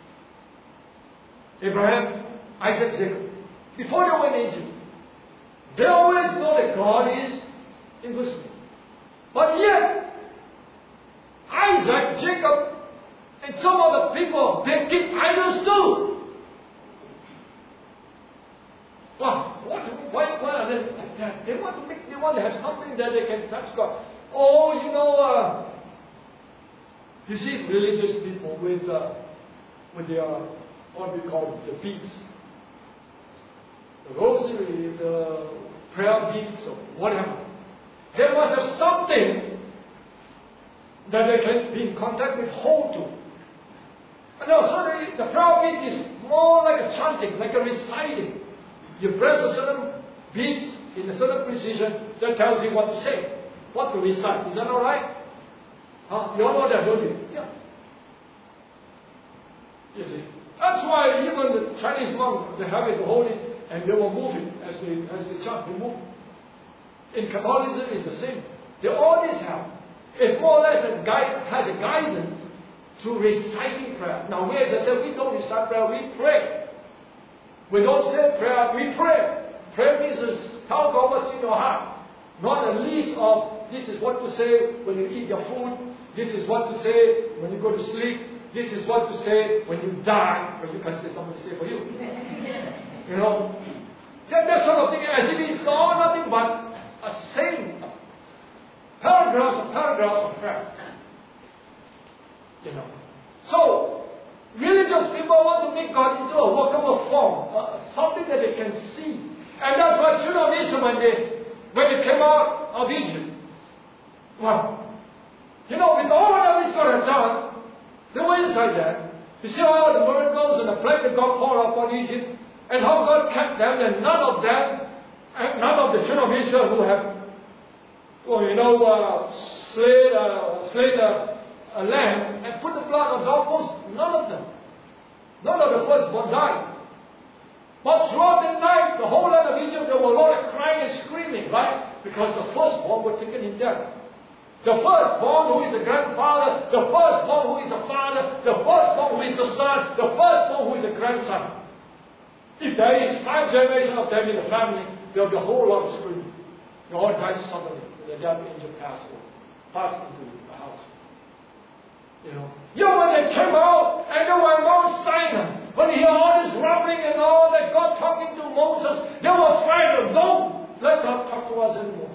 Abraham, Isaac, Jacob, before they were in Egypt, they always know that God is invisible. But yet, Isaac, Jacob, and some other people, they keep idols too. Wow, what, why, why are they like that? They want to make, they want to have something that they can touch God. Oh, you know, uh, you see religious people with, uh, with their, what we call the beads. The rosary, the prayer beads, or whatever. They must have something that they can be in contact with, hold to. No, so the, the prayer bead is more like a chanting, like a reciting. You press a certain beat in a certain precision that tells you what to say, what to recite. Is that all right? Huh? You all know that, don't you? Yeah. You see. That's why even the Chinese monks, they have it, they hold it, and they will move it as they, as they chant, they move. In Catholicism, it's the same. They always have. It's more or less a guide, has a guidance to reciting prayer. Now, we, as I said, we don't recite prayer, we pray. We don't say prayer, we pray. Prayer means to tell God what's in your heart. Not a list of, this is what to say when you eat your food, this is what to say when you go to sleep, this is what to say when you die, but you can say something to say for you. You know, that, that sort of thing, as if it's all nothing but a saying, paragraphs and paragraphs of prayer. You know. So, religious people want to make God into a workable form, uh, something that they can see. And that's why children of Israel, when they, when they came out of Egypt, well, you know, with all that God had done, they were inside there. You see all the miracles and the plague that God poured upon Egypt, and how God kept them, and none of them, and none of the children of Israel who have, well, you know, uh, slayed, uh, slayed a, a lamb and put the blood on doorposts, none of them. None of the firstborn died. But throughout the night, the whole land of Egypt, there were a lot of crying and screaming, right? Because the firstborn were taken in death. The firstborn who is the grandfather, the firstborn who is the father, the firstborn who is the son, the firstborn who is the grandson. If there is five generations of them in the family, there will be a whole lot of screaming. They all died suddenly when the death angel passed over, passed into the house. You know, you know, when they came out and they were in Mount Sinai, when they hear all this rumbling and all that, God talking to Moses, they were frightened. Don't let God talk to us anymore.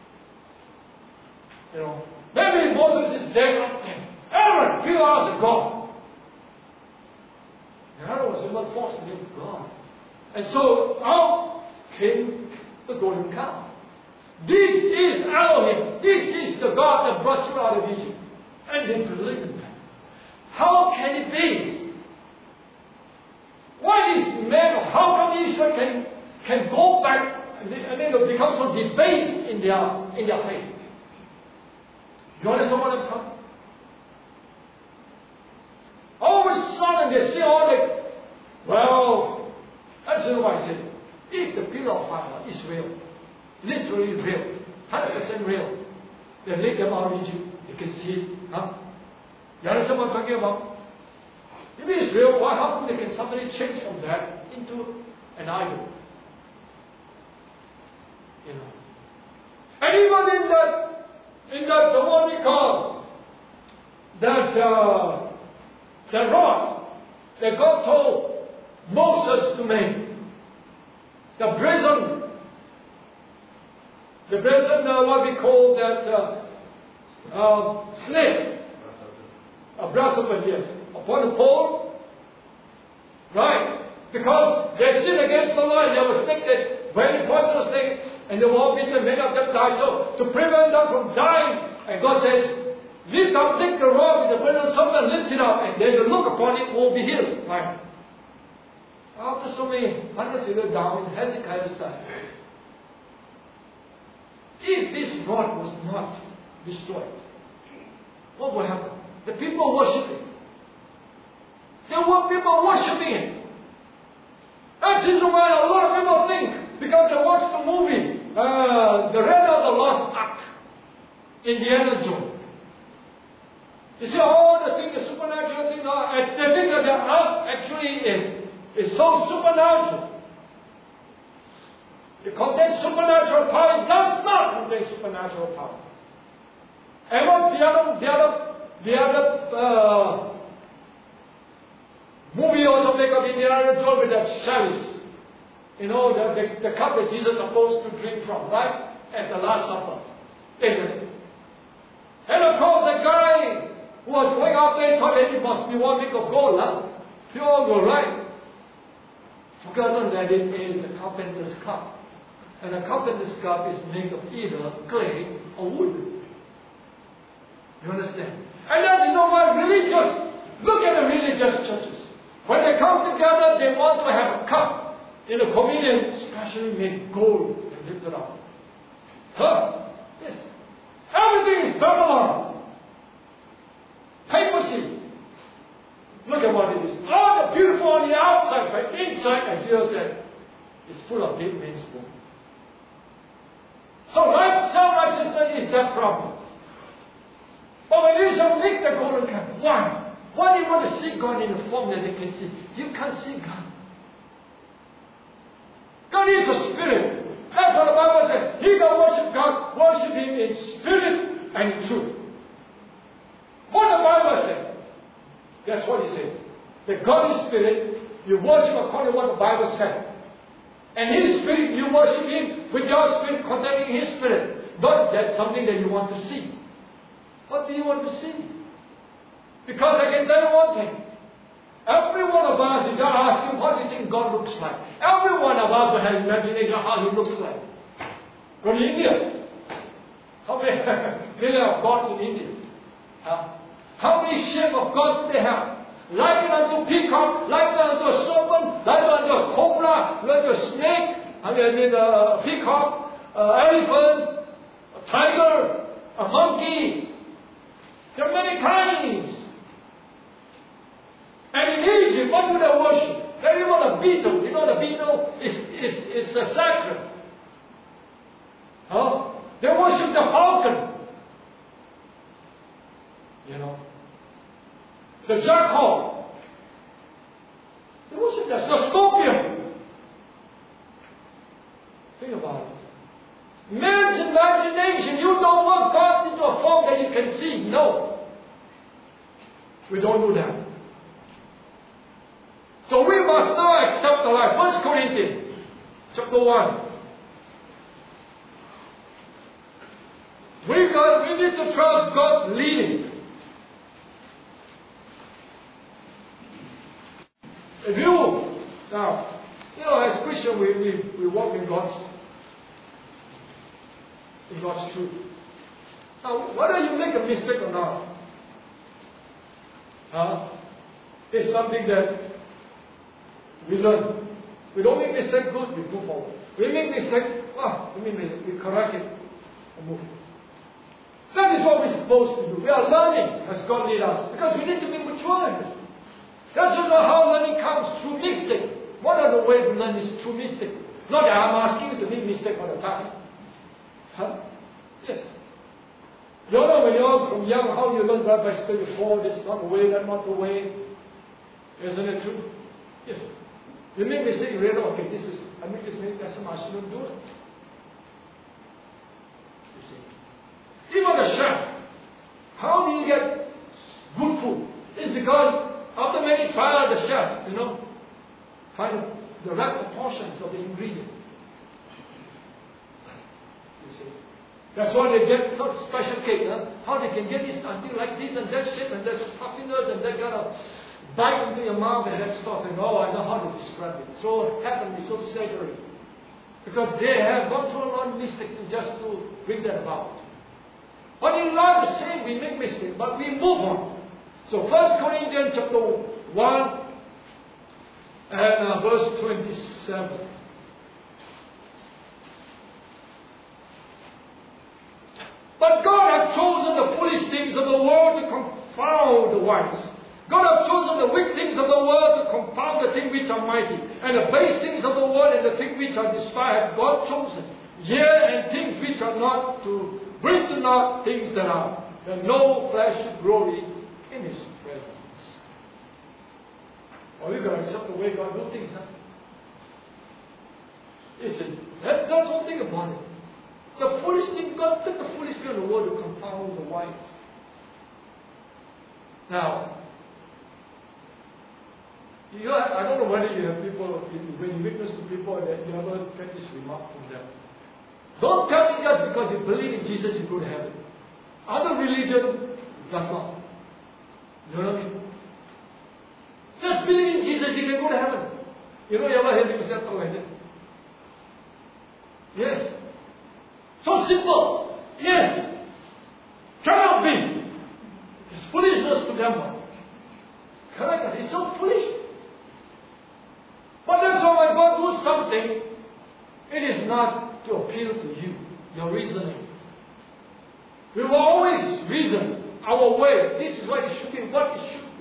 You know, maybe Moses is dead up there. Aaron, few hours of God. And Aaron was even forced to name God. And so out came the golden calf. This is Elohim. This is the God that brought you out of Egypt. And they believe in that. How can it be? Why is man, how come Israel can, can go back and then become so debased in their, in their faith? You understand what I'm talking? All of a sudden they see all the, well, that's why I said, if the pillar of fire is real, literally real, one hundred percent real, then lead them out of Egypt. You can see it. Huh? You understand what I'm talking about? If it is real, why, how come they can suddenly change from that into an idol? You know. And even in that, in that, uh, what we call, that, uh, that rod that God told Moses to make, the brazen, the brazen, uh, what we call that, uh, uh, snake, a brass serpent, yes, upon the pole, right? Because they sinned against the Lord, and they were snake that very poisonous snake, and they were all bitten, and many of them died. So to prevent them from dying, and God says, lift up, take the rod with the brazen serpent, lift it up, and then the look upon it will be healed. Right? After so many hundreds of years down in Hezekiah's time, if this rod was not destroyed, what will happen? The people worship it. There were people worshipping it. That's the reason why a lot of people think, because they watch the movie, uh, The Raiders of the Lost Ark, Indiana Jones. You see all the things, the supernatural things, and they think that the earth actually is, is so supernatural. It contains supernatural power. It does not contain supernatural power. And what the other, the other, the other uh, movie also make of Indiana Jones with that chalice. You know, the, the, the cup that Jesus is supposed to drink from, right? At the Last Supper. Isn't it? And of course, the guy who was going out there thought that it must be one big of gold, huh? Pure gold, right? Forgotten that it is a carpenter's cup. And a carpenter's cup is made of either clay or wood. You understand? And that's you know why religious, look at the religious churches. When they come together, they want to have a cup in the communion, especially made gold and lifted up. Huh? Yes. Everything is Babylon. Papacy. Look at what it is. All the beautiful on the outside, but inside, as Jesus said, is full of dead men's bones. So life, self-righteousness is that problem. But when you shall make the golden cup, why? Why do you want to see God in a form that they can see? You can't see God. God is a spirit. That's what the Bible says. He that worship God, worship Him in spirit and in truth. What the Bible says. That's what He said. That God is spirit, you worship according to what the Bible said. And His spirit, you worship Him with your spirit containing His spirit. But that's something that you want to see. What do you want to see? Because I can tell you one thing. Every one of us, you gotta ask Him, what do you think God looks like? Every one of us will have imagination of how He looks like. Go to India. How many million of gods in India? Huh? How many shapes of God do they have? Likened unto peacock, likened unto a serpent, likened unto a cobra, likened unto a snake, I mean, I mean a peacock, an elephant, a tiger, a monkey. There are many kinds. And in Egypt, what do they worship? They even a beetle. You know the beetle is, is, is a sacred. Huh? They worship the falcon. You know. The jackal. They worship the, the scorpion. Think about it. Man's imagination, you don't want God into a form that you can see. No. We don't do that. So we must now accept the life. First Corinthians chapter one. We got we need to trust God's leading. If you now, you know, as Christians we, we, we walk in God's in God's truth. Now, whether you make a mistake or not, huh, is something that we learn. We don't make mistake good, we move forward. We make mistake, ah, we make mistake, we correct it and move. That is what we're supposed to do. We are learning as God leads us because we need to be mature in this. That's not how learning comes through mistake. One of the ways to learn is through mistake. Not that I'm asking you to make mistake all the time. Huh? Yes. You know when you're from young how you learn that bicycle before, this is not the way, that's not the way. Isn't it true? Yes. You make mistake, you realize, okay, this is, I make this mistake, that's I shouldn't do it. You see. Even the chef, how do you get good food? It's because after many trials, the chef, you know, find the right proportions of the ingredient. You see. That's why they get such special cake, huh? How they can get this until like this and that shape and that puffiness and that kind of bite into your mouth and that stuff, and oh, I know how to describe it. So heavenly, so savory. Because they have gone through a lot of mistakes just to bring that about. But in life, the same, we make mistakes, but we move on. So First Corinthians chapter one and uh, verse twenty-seven. But God hath chosen the foolish things of the world to confound the wise. God hath chosen the weak things of the world to confound the things which are mighty. And the base things of the world and the things which are despised hath God chosen. Yea, and things which are not, to bring to naught things that are, that no flesh should glory in His presence. Well, we've got to accept the way God does things, huh? Listen, that, that's Think about it. The foolish thing, God took the foolish thing of the world to confound the wise. Now, you know, I don't know whether you have people, when you witness to people that you ever get this remark from them. Don't tell me just because you believe in Jesus you go to heaven. Other religion does not. You know what I mean? Just believe in Jesus, you can go to heaven. You know, you ever heard people say something like that? Yes. So simple. Yes. Cannot be. It's foolishness to them. Correct? It's so foolish. But that's why when God does something, it is not to appeal to you, your reasoning. We will always reason our way. This is what it should be, what it should be.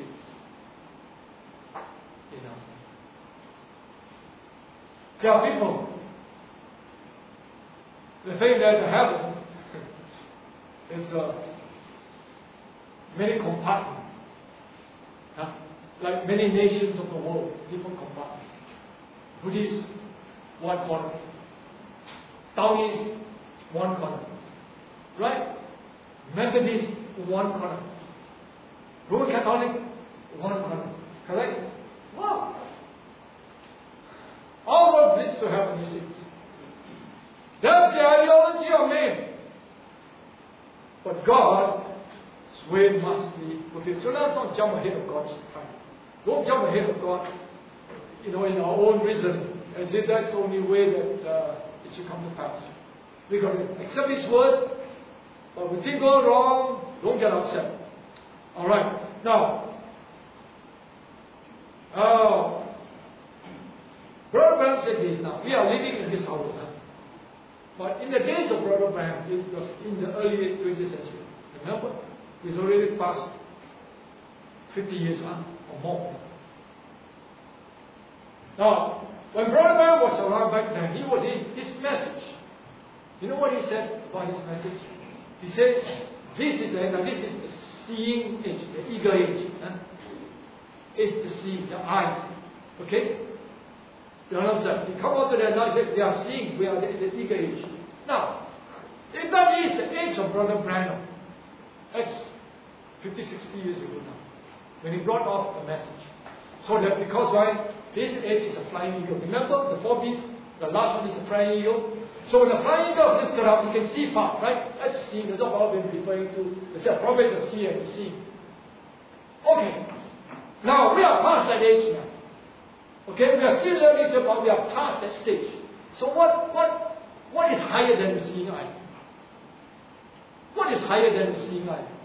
You know. There are people, they think that the heaven is uh, many compartments. Huh? Like many nations of the world, different compartments. Buddhist, one corner. Taoist, one corner. Right? Methodist, one corner. Roman Catholic, one corner. Correct? Wow! All of this to happen, you see. That's the ideology of man. But God's way must be fulfilled. So let's not jump ahead of God's time. Don't jump ahead of God, you know, in our own reason, as if that's the only way that uh, it should come to pass. We've got to accept His word, but if we think go wrong, don't get upset. Alright, now, uh, Brother Branham said this now. We are living in this hour. Huh? But in the days of Brother Branham, it was in the early twentieth century. Remember? It's already past fifty years huh? or more. Now, when Brother Branham was around back then, he was in his message. You know what he said about his message? He says, this is the, this is the seeing age, the eager age. Huh? It's the seeing, the eyes. Okay? You understand? You come out to their eyes, they are seeing, we are the, the eager age. Now, if that is the age of Brother Branham, that's fifty, sixty years ago now, when he brought off the message. So that because why? This age is a flying eagle. Remember the four beasts? The last one is a flying eagle. So when the flying eagle lifts it up, you can see far, right? That's seeing. That's what I've been referring to. They say prophets are seeing and see. Okay. Now we are past that age now. Okay, we are still learning about we are past that stage. So what what what is higher than the seeing eye? What is higher than the seeing eye?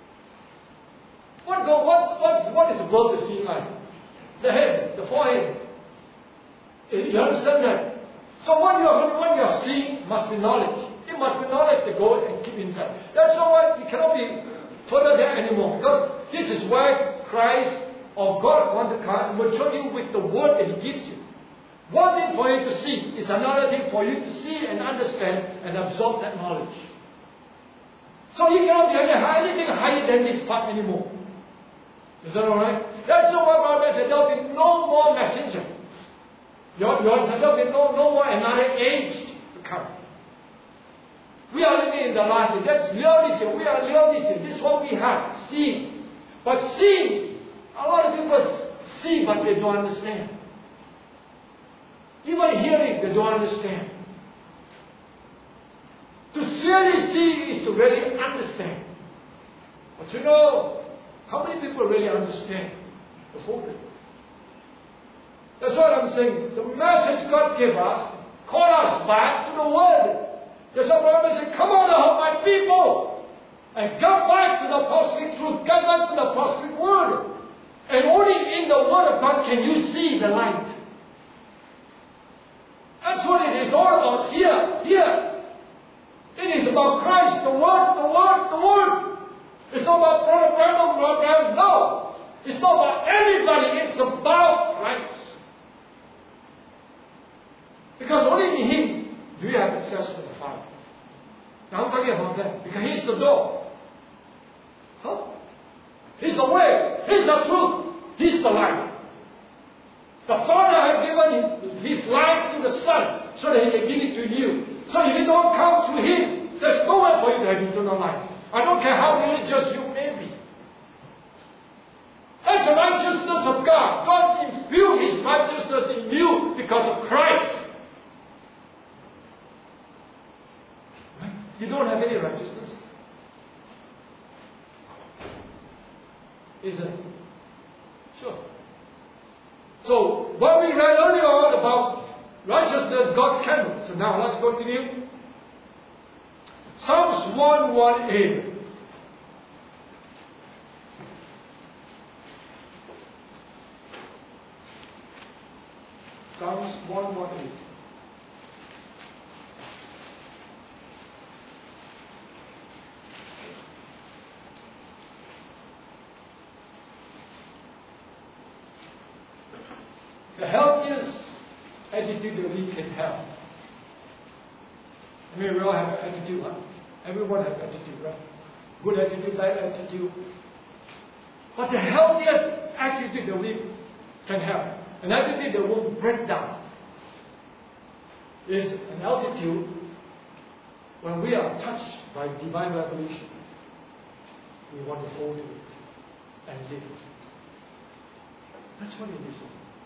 What go what's what's what is above the seeing eye? The head, the forehead. You understand that? So what you are what you are seeing must be knowledge. It must be knowledge to go and keep inside. That's why it cannot be further there anymore. Because this is why Christ or God want to mature you with the word that He gives you. One thing for you to see is another thing for you to see and understand and absorb that knowledge. So you cannot be anything higher than this part anymore. Is that alright? That's why Brother said there will be no more messenger. You understand? There will be no, no more another age to come. We are living in the last age. That's Laodicea. We are Laodicea. This is what we have. Seeing. But seeing, a lot of people see but they don't understand. Even hearing, they don't understand. To really see is to really understand. But you know, how many people really understand the whole thing? That's what I'm saying. The message God gave us, call us back to the Word. That's what Brother said, come on now, my people, and come back to the apostolic truth, come back to the apostolic Word. And only in the Word of God can you see the light. That's what it is all about here, here. It is about Christ, the Word, the Word, the Word. It's not about Brother Branham, Brother Branham, no. It's not about anybody, it's about Christ. Because only in Him do you have access to the Father. Now I'm talking about that. Because He's the door. Huh? He's the way. He's the truth. He's the light. The Father has given His light to the Son so that He can give it to you. So if you don't come to Him, there's no way for you to have eternal life. I don't care how religious you may be. That's the righteousness of God. God infused His righteousness in you because of Christ. Right? You don't have any righteousness. Isn't it? Sure. So, what we read earlier on about righteousness, God's candle. So now let's continue. Psalms one eighteen. Psalms one eighteen. The healthiest attitude that we can have. I mean, we all have an attitude, huh? Everyone has attitude, right? Good attitude, bad attitude. But the healthiest attitude that we can have, an attitude that won't break down, is an attitude when we are touched by divine revelation. We want to hold to it and live it. That's what it is.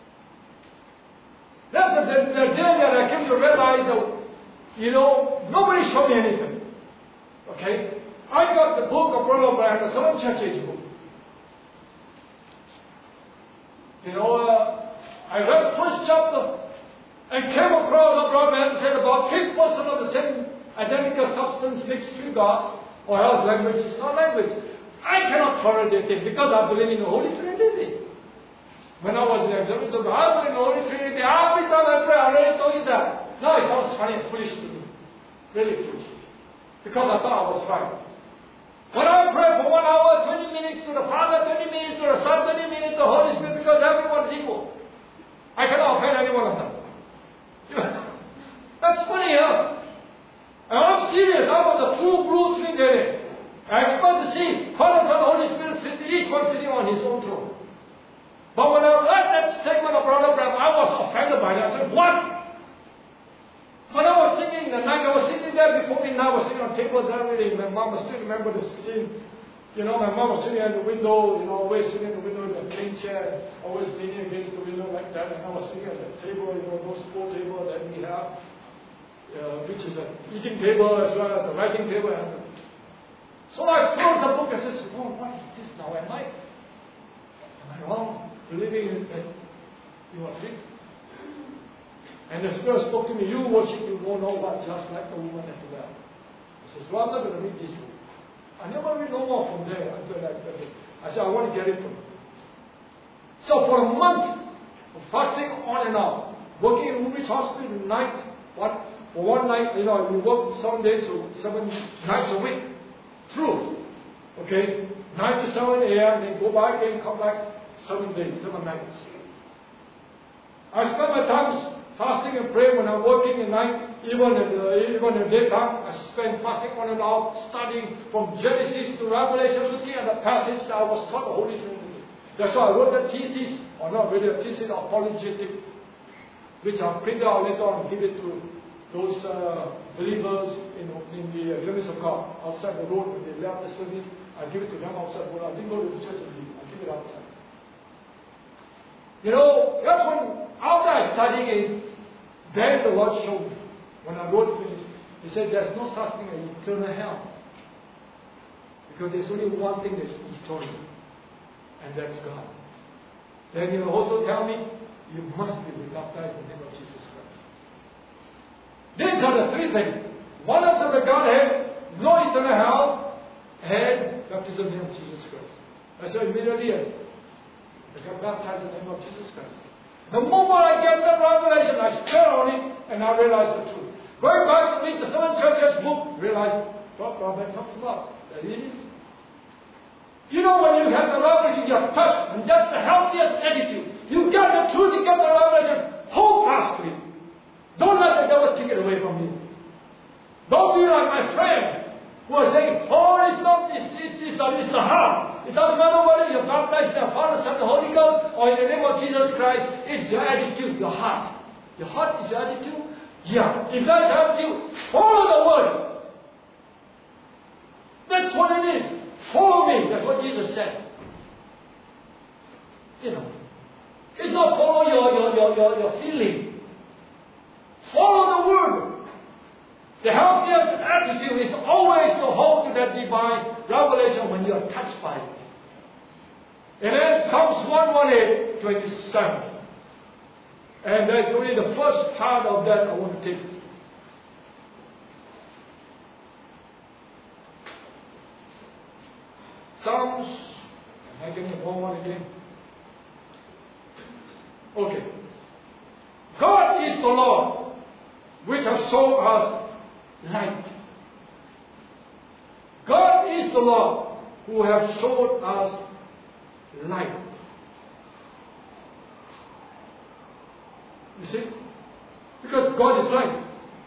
That's the, the, the day that I came to realize that, you know, nobody showed me anything. Okay? I got the book of Brother Branham, the Seventh Church Age book. You know, uh, I read the first chapter and came across what Brother Branham said about three percent of the same identical substance mixed three gods, or else language is not language. I cannot tolerate it because I believe in the Holy Trinity. When I was in exam, I said, I believe in the Holy Trinity. Every time I pray, I already told you that. Now it sounds funny and foolish to me. Really foolish. Because I thought I was right. When I pray for one hour, twenty minutes to the Father, twenty minutes to the Son, twenty minutes to the Holy Spirit, because everyone is equal. I cannot offend any one of them. That's funny, huh? And I'm serious. I was a full-blown Trinitarian. I expect to see Father, Son, Holy Spirit sitting, each one sitting on his own throne. But when I read that statement of Brother Branham, I was offended by that. I said, what? When I was sitting in the night, I was sitting there before midnight, I was sitting on tables there reading. My mom still remember the scene. You know, my mom was sitting at the window, you know, always sitting at the window in a cane chair, always leaning against the window like that. And I was sitting at the table, you know, those four table that we have, uh, which is an eating table as well as a writing table. And so I closed the book and said, oh, what is this now? Am I, am I wrong? Believing that you are free. And the Spirit spoke to me, you worship, you don't know what, just like the woman at the well. I said, well, I'm not going to read this book. I never read no more from there until I read it. I said, I want to get it from you. So for a month of fasting on and off, working in Woolwich Hospital at night, what, for one night, you know, we work seven days, so seven nights a week. Through. Okay? nine to seven a.m., then go back and come back. Seven days, seven nights. I spend my time fasting and praying when I'm working at night, even at the, even in the daytime. I spend fasting on and off, studying from Genesis to Revelation, looking at the passage that I was taught the Holy Trinity. That's why I wrote the thesis, or not really a thesis, apologetic, which I'll print out later on and give it to those uh, believers in, in the Assemblies of God outside the road when they left the service. I give it to them outside the road. I didn't go to the church and leave. I give it outside. You know, that's when, after I studied it, then the Lord showed me. When I wrote finished, He said there's no such thing as eternal hell. Because there's only one thing that's eternal. And that's God. Then He will also tell me, you must be baptized in the name of Jesus Christ. These are the three things. One is of the Godhead, no eternal hell, and baptism in the name of Jesus Christ. That's why immediately I got baptized in the name of Jesus Christ. The moment I get the revelation, I stare on it and I realize the truth. Going back to read the Seven Churches book, realize what Robert talks about. That it is. You know, when you have the revelation, you are touched, and that's the healthiest attitude. You get the truth, you get the revelation, hold fast to it. Don't let the devil take it away from you. Don't be like my friend who was saying, oh, it's not this, it's, it's, it's the heart. It doesn't matter whether you're baptized in the Father, Son, the Holy Ghost, or in the name of Jesus Christ. It's your attitude, your heart. Your heart is your attitude. Yeah, if that helps you, follow the word. That's what it is. Follow me. That's what Jesus said. You know, it's not follow your, your, your, your, your feeling. Follow the word. The healthiest attitude is always to hold to that divine revelation when you are touched by it. And then Psalms one eighteen, twenty-seven. And that's only the first part of that I want to take. Psalms, am I getting the wrong one again? Okay. God is the Lord, which has shown us light. God is the Lord, who has shown us light. You see? Because God is light.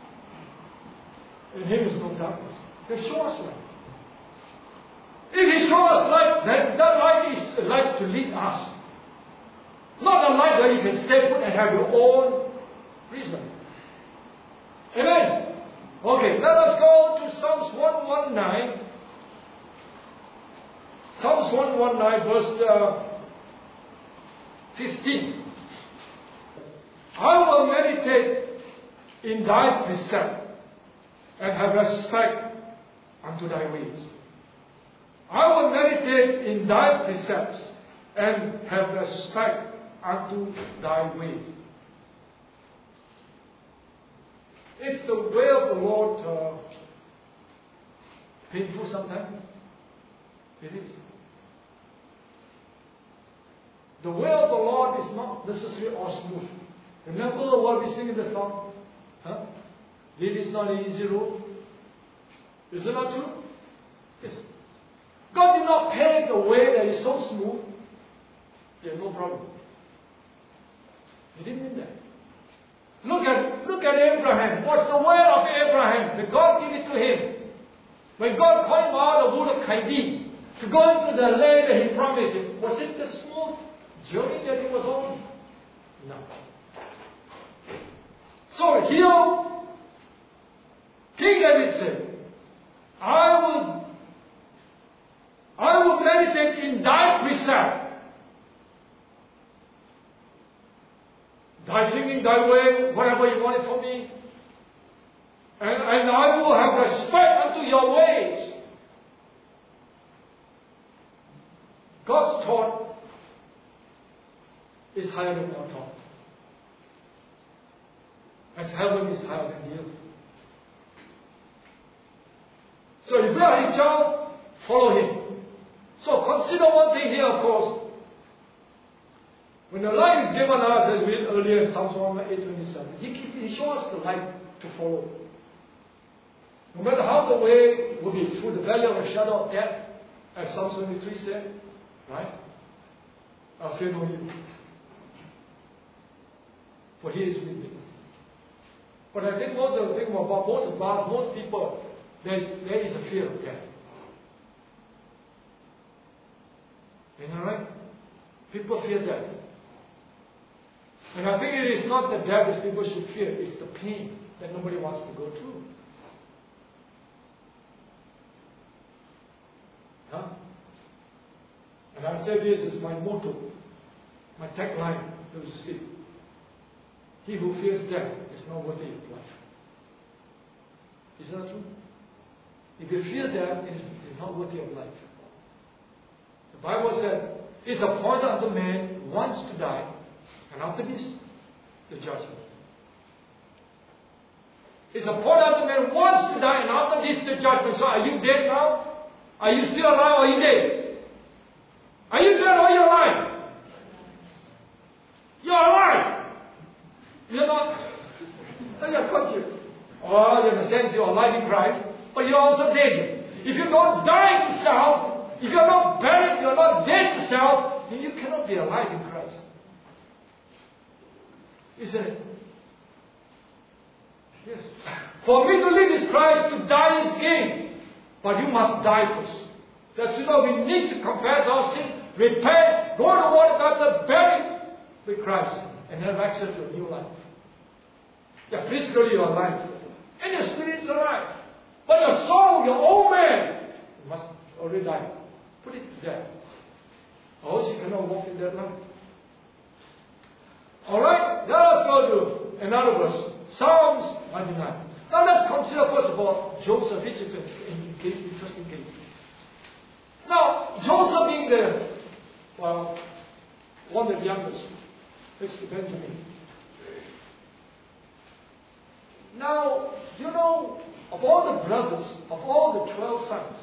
In Him is no darkness. He shows us light. If He shows us light, then that light is a light to lead us. Not a light where you can stay put and have your own reason. Amen. Okay, let us go to Psalms one nineteen. Psalms one nineteen, verse uh, fifteen. I will meditate in thy precept and have respect unto thy ways. I will meditate in thy precepts and have respect unto thy ways. Is the way of the Lord uh, painful sometimes? It is. The way of the Lord is not necessarily all smooth. Remember what we sing in the song? Huh? It is not an easy road. Is it not true? Yes. God did not pave the way that is so smooth. There's no problem. He didn't mean that. Look at, look at Abraham. What's the word of Abraham? That God gave it to him. When God called him out of the wood of Kadesh to go into the land that He promised him, was it the smooth journey that he was on? No. So here, King David said, I will, I will meditate in thy precept. Thy thinking, thy way, whatever you want it for me. And, and I will have respect unto your ways. God's thought is higher than our thought. As heaven is higher than the earth. So if you are His child, follow Him. So consider one thing here, of course. When the light is given us, as we read earlier in Psalms one eight twenty-seven, He, he shows us the light to follow. No matter how the way will be through the valley of the shadow of death, as Psalm twenty-three said, right? I'll fear no evil. For He is with me. But I think most of the thing about most of us, most people, there is, there is a fear of death. You know, right? People fear death. And I think it is not the death that people should fear, it's the pain that nobody wants to go through. Huh? And I say this is my motto, my tagline, so to speak. He who fears death is not worthy of life. Is that true? If you fear death, it is not worthy of life. The Bible said, it's appointed unto man once to die, and after this, the judgment. It's appointed unto man once to die, and after this, the judgment. So are you dead now? Are you still alive or are you dead? Are you dead or are you alive? You're alive. You're not. Oh, you're confused. Oh, in the sense you're alive in Christ, but you're also dead. If you don't die to self, if you're not buried, you're not dead to self, then you cannot be alive in Christ. Isn't it? Yes. For me to live is Christ, to die is gain. But you must die first. That's why we need to confess our sin, repent, go to water baptism, bury with Christ, and have access to a new life. Yeah, physically you're alive. And your spirit's alive. But your soul, your old man, must already die. Put it to death. Or else you cannot walk in that light. Alright, let us go to another verse. Psalms ninety-nine. Now let's consider first of all Joseph, which is an interesting case. Now, Joseph being the, well, one of the youngest, next to Benjamin. Now, you know, of all the brothers, of all the twelve sons,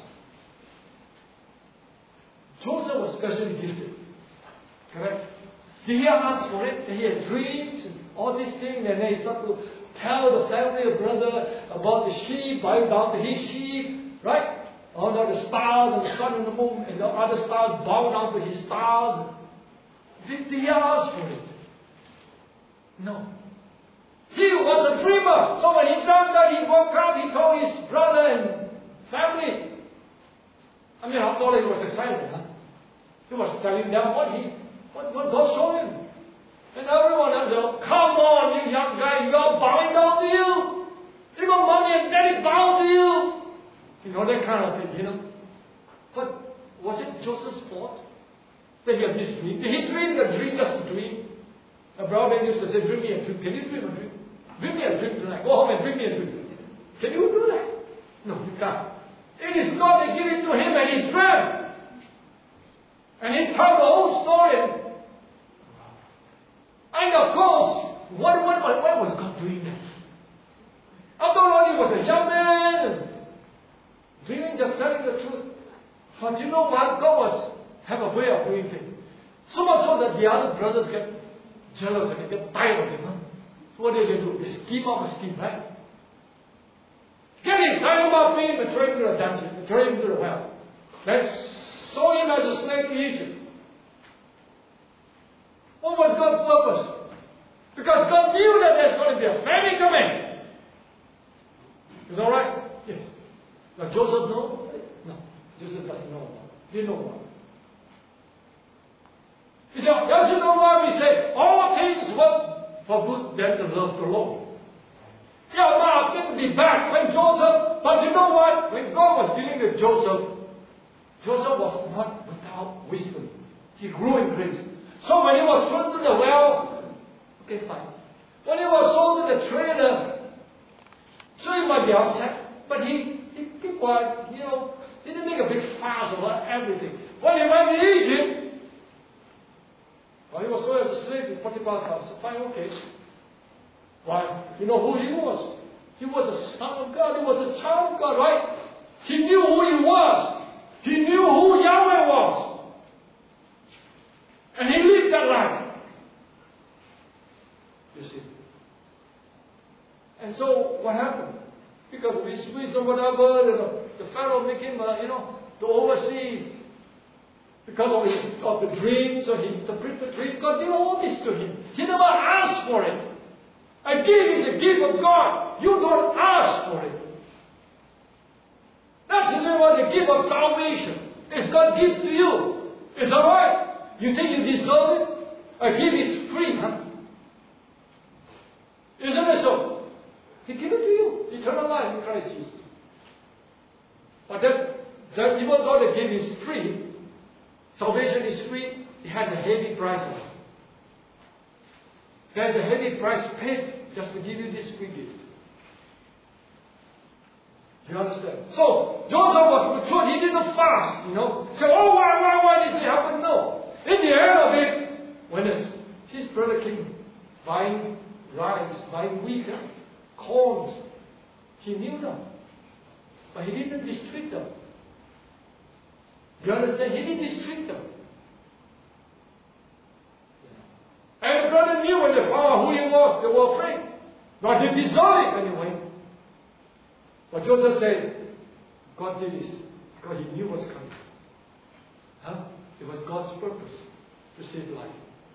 Joseph was specially gifted. Correct? Did he ask for it? Did he have dreams and all these things? And then he started to tell the family of brother about the sheep, bowing down to his sheep, right? Oh no, the stars and the sun and the moon and the other stars bow down to his stars. Did, did he ask for it? No. He was a dreamer. So when he dreamt that, he woke up, he told his brother and family. I mean, after all, he was excited, huh? He was telling them what he, what, what God showed him. And everyone else said, come on, you young guy, you are bowing down to you. You got money and daddy bow to you. You know, that kind of thing, you know. But was it Joseph's fault that he had this dream? Did he dream a dream just to dream? A brother used to say, dream me a dream. Can you dream a dream? Dream me a dream tonight. Go home and dream me a dream. Can you do that? No, you can't. It is God that gave it to him and he dreamt. And he told the whole story. And of course, what, what, what, what was God doing then? After all, he was a young man. Dreaming, just telling the truth. But you know what? God was have a way of doing things. So much so that the other brothers get jealous and they get tired of him. Huh? So what did they do? They scheme up a scheme, right? Get him, tie him up, being and throw him to the dungeon, throw him to the well. Let's sow him as a slave to Egypt. What was God's purpose? Because God knew that there's going to be a famine coming. Is that right? Yes. Now Joseph know? No. Joseph doesn't know about it. He didn't know about it. He said, does you know why we say all things work for good them that love the Lord? Yeah, now it will be back when Joseph, but you know what? When God was dealing with Joseph, Joseph was not without wisdom. He grew in grace. So when he was thrown to the well, okay, fine. When he was sold to the trader, so he might be upset, but he, he kept quiet, you know, didn't make a big fuss about everything. When he went to Egypt, well, he was sold as a slave in Potiphar's house. So fine, okay. Why? You know who he was? He was a son of God. He was a child of God, right? He knew who he was. He knew who Yahweh was. And he lived that life. You see. And so, what happened? Because of his wisdom, whatever, the, the Pharaoh made him, uh, you know, to oversee. Because of, his, of the dreams, so he interpreted the dream. God did all this to him. He never asked for it. A gift is a gift of God. You don't ask for it. That's the gift of salvation. It's God gives to you. Is that right? You think you deserve it? A gift is free, huh? Isn't it so? He gave it to you. Eternal life in Christ Jesus. But that, that even though the gift is free, salvation is free, it has a heavy price on it. There's a heavy price paid just to give you this free gift. Do you understand? So, Joseph was mature. He didn't fast, you know. Say, oh, why, why, why did this happen? No. In the end of it, when his, his brother came buying rice, buying wheat, corns, he knew them. But he didn't mistreat them. Do you understand? He didn't mistreat them. And the brother knew when they found out who he was, they were afraid. But they deserved it anyway. But Joseph said, God did this because he knew what's coming. Huh? It was God's purpose to save life.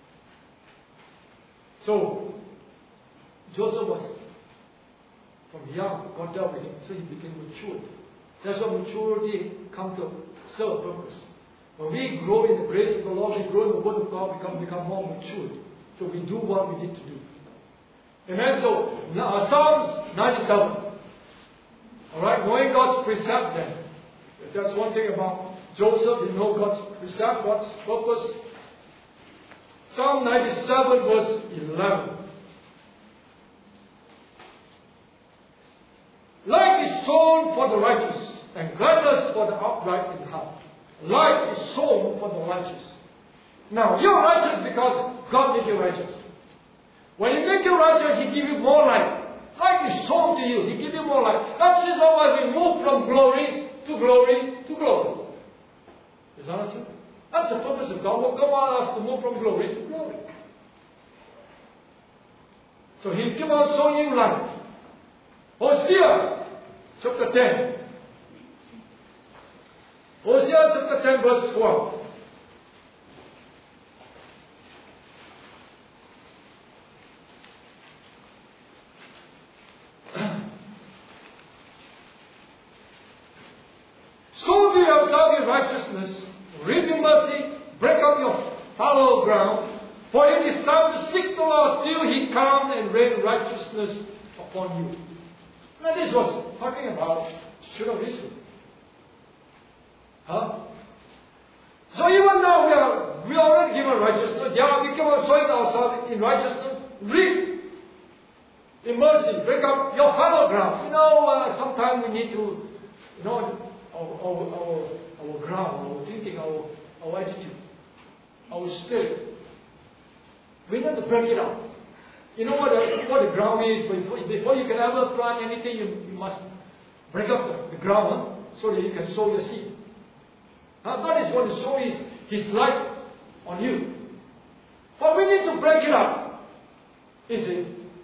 So, Joseph was, from young, God dealt with him, so he became matured. That's what maturity comes to serve a purpose. When we grow in the grace of the Lord, we grow in the Word of God, we become, become more matured. So we do what we need to do. Amen. So uh, Psalms ninety-seven. Alright, knowing God's precept then. If that's one thing about Joseph, he know God's precept, God's purpose. Psalm ninety-seven verse eleven. Light is sown for the righteous, and gladness for the upright in heart. Light is sown for the righteous. Now, you're righteous because God made you righteous. When He makes you righteous, He gives you more light. Light is sown to you. He gives you more light. That's just why we move from glory to glory to glory. Is that not true? That's the purpose of God. God wants us to move from glory to glory. So He keeps on showing you light. Hosea chapter ten. Hosea chapter ten verse twelve. Sow to yourself your righteousness, reap your mercy, break up your fallow ground, for it is time to seek the Lord till He come and rain righteousness upon you. Now this was talking about children of Israel. Huh? So even now we are we are already given righteousness. Yeah, we keep on sowing ourselves in righteousness. Reap in mercy, break up your fallow ground. You know, uh, sometimes we need to, you know, Our, our, our, our ground, our thinking, our, our attitude, our spirit. We need to break it up. You know what the, what the ground is? Before, before you can ever plant anything, you, you must break up the, the ground huh? so that you can sow your seed. Now, God is going to sow His, His light on you. But we need to break it up. Is it?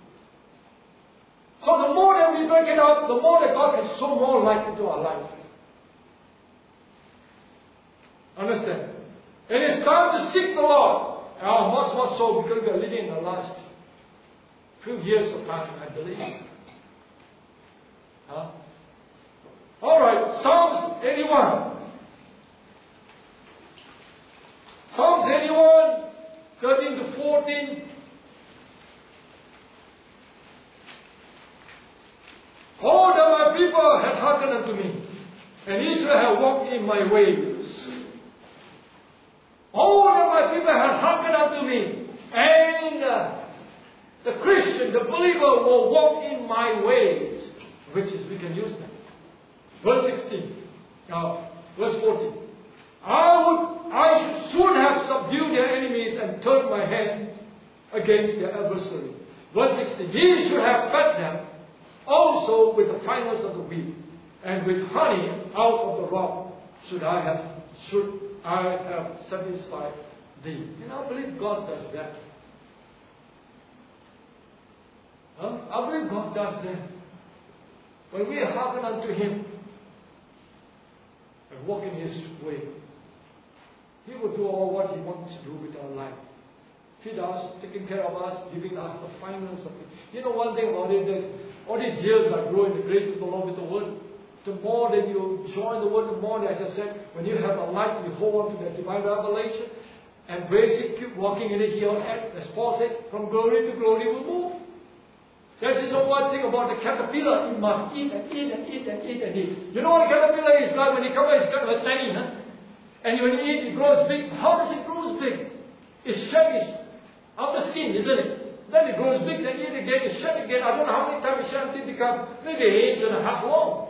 So the more that we break it up, the more that God can sow more light into our life. Understand? It is time to seek the Lord. Oh, much more so because we are living in the last few years of time, I believe. Huh? Alright, Psalms eighty-one. Psalms eighty-one, thirteen to fourteen. Oh, that my people had hearkened unto me, and Israel had walked in my ways. Oh, that my people had hearkened unto me, and uh, the Christian, the believer, will walk in my ways. Which is, we can use that. Verse sixteen. Now, verse fourteen. I would, I should soon have subdued their enemies and turned my hand against their adversary. Verse sixteen. Ye should have fed them also with the finest of the wheat, and with honey out of the rock should I have should I have satisfied thee. And I believe God does that. Huh? I believe God does that. When we hearken unto Him and walk in His way, He will do all what He wants to do with our life. Feed us, taking care of us, giving us the finance of it. You know one thing about it is, all these years I grow in the grace of the Lord with the Word. The more that you join the Word, the more that, as I said, when you have a light, you hold on to that divine revelation, embrace it, keep walking in it here on earth. As Paul said, from glory to glory we move. That is the one thing about the caterpillar. It must eat and eat and eat and eat and eat. You know what a caterpillar is like? When it comes out, it's kind of a tiny, huh? And when you eat, it grows big. How does it grow big? It sheds out the skin, isn't it? Then it grows big, then eat again, it shed again. I don't know how many times it sheds until it becomes maybe an inch and a half long.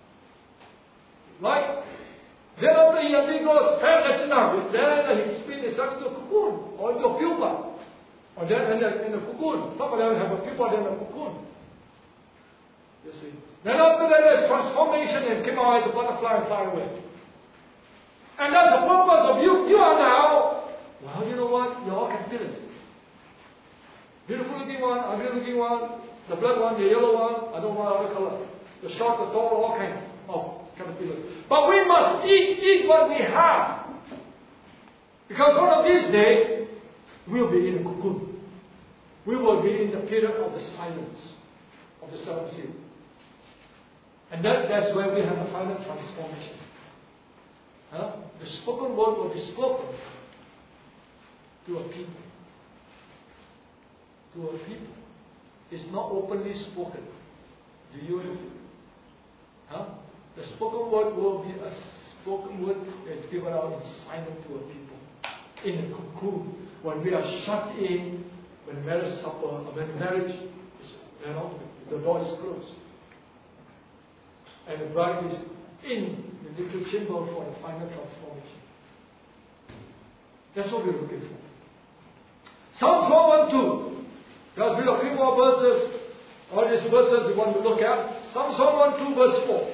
Right? Then after he goes, hey, that's enough. Then he split itself into a cocoon or into a pupa. Or then in the, in the cocoon. Some of them have a pupa and a cocoon. You see. Then after that there's transformation and came out as a butterfly and fly away. And that's the purpose of you. You are now, well, you know what? You're all caterpillars. Beautiful looking one, ugly looking one, the black one, the yellow one, I don't want other color. The short, the tall, all kinds of caterpillars. But we must eat, eat what we have. Because one of these days, we'll be in a cocoon. We will be in the period of the silence of the seventh seal. And that, that's where we have the final transformation. Huh? The spoken word will be spoken to a people. To a people. is not openly spoken. Do you know? Huh? The spoken word will be a spoken word that is given out in silence to a people. In a cocoon, when we are shut in, when marriage supper, when marriage is, you know, the door is closed. And the bride is in the little chamber for the final transformation. That's what we're looking for. Psalm four one two. There's been a few more verses. All these verses you want to look at. Psalm one two verse four.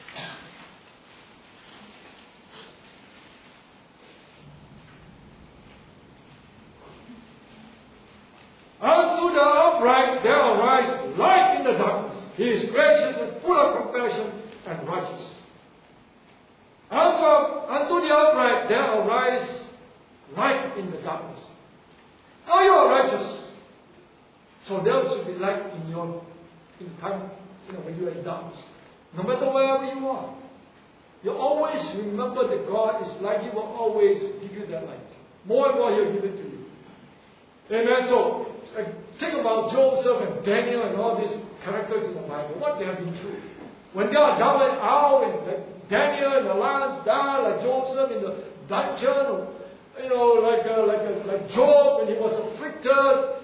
Unto the upright there arise light in the darkness. He is gracious and full of compassion and righteous. Unto, unto the upright there arise light in the darkness. Now you are righteous. So there should be light in your in the time, you know, when you are in darkness. No matter wherever you are. You always remember that God is light. He will always give you that light. More and more He will give it to you. Amen. So uh, think about Joseph and Daniel and all these characters in the Bible. What they have been through. When they are down and out, and like Daniel and the lions die, like Joseph in the dungeon, you know, like uh, like uh, like Job when he was afflicted.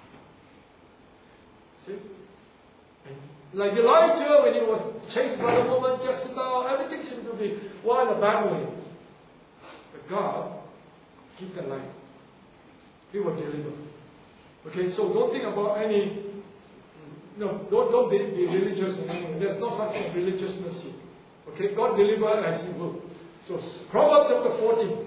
See? And like Elijah when he was chased by the woman Jezebel, everything seemed to be well in a bad way. But God, keep the light. He will deliver. Okay, so don't think about any. No, don't don't be, be religious anymore. There's no such thing as religiousness here. Okay, God deliver as He will. So Proverbs chapter fourteen.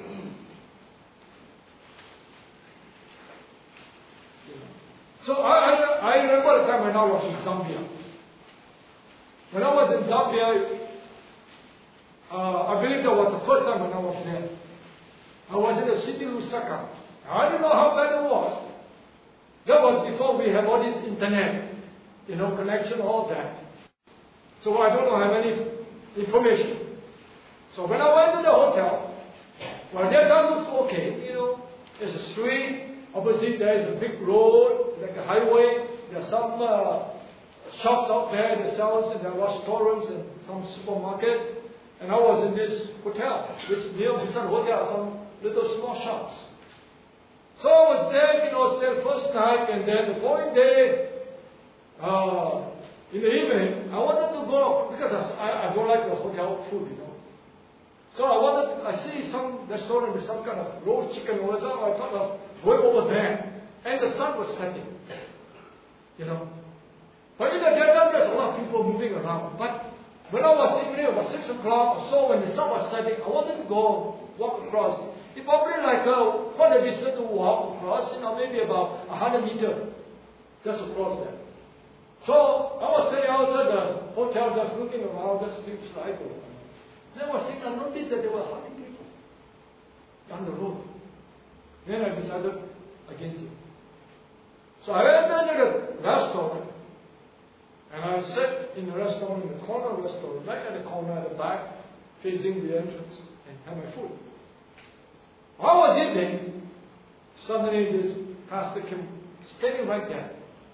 So I, I, I remember the time when I was in Zambia. When I was in Zambia, uh, I believe that was the first time when I was there. I was in the city Lusaka. I didn't know how bad it was. That was before we had all this internet, you know, connection, all that. So I don't have any information. So when I went to the hotel, well, that, that looks okay, you know. There's a street. Opposite there is a big road, like a highway. There's some uh, shops out there that sells, and there are restaurants and some supermarket. And I was in this hotel, which near beside the hotel are some little small shops. So I was there, you know, stayed first night, and then the following day, uh, in the evening, I wanted to go because I, I don't like the hotel food, you know. So I wanted, I see some restaurant with some kind of roast chicken or something. I thought of going over there, and the sun was setting, you know. But in the daytime, there's a lot of people moving around. But when I was evening, about six o'clock or so, when the sun was setting, I wanted to go walk across. It probably like uh, quite a distance to walk across, you know, maybe about a hundred meters just across there. So I was sitting outside the hotel, just looking around, just looking like over. Then I was thinking, I noticed that there were a hundred people down the road. Then I decided against it. So I went into the restaurant, and I sat in the restaurant, in the corner of the restaurant, right at the corner at the back, facing the entrance, and had my food. While I was eating, suddenly this pastor came standing right there.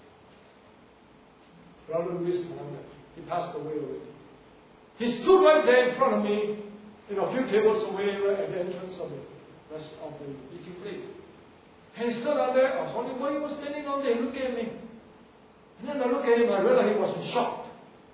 Brother Luis Mohammed. He passed away already. He stood right there in front of me, you know, a few tables away, right at the entrance of the rest of the eating place. And he stood out there. I was wondering why he was standing on there looking at me. And then I looked at him, I realized he was in shock.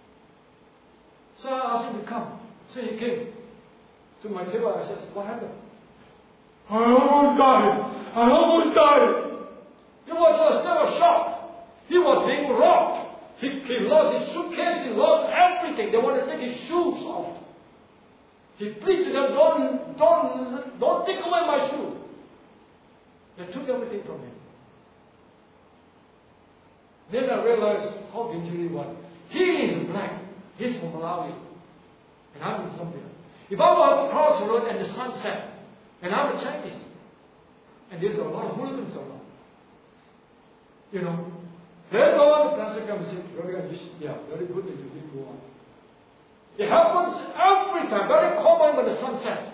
So I asked him to come. So he came to my table. I said, what happened? I almost died. I almost died. He was a still a shock. He was being robbed. He, he lost his suitcase. He lost everything. They wanted to take his shoes off. He pleaded to them, don't, don't, don't take away my shoe. They took everything from him. Then I realized how dangerous he was. He is black. He's from Malawi. And I'm in Zambia. If I were to cross the road and the sun set, and I'm a Chinese, and there's a lot of hooligans around, you know, then the pastor comes and says, very good, yeah, very good that you did go on. It happens every time, very common when the sun sets.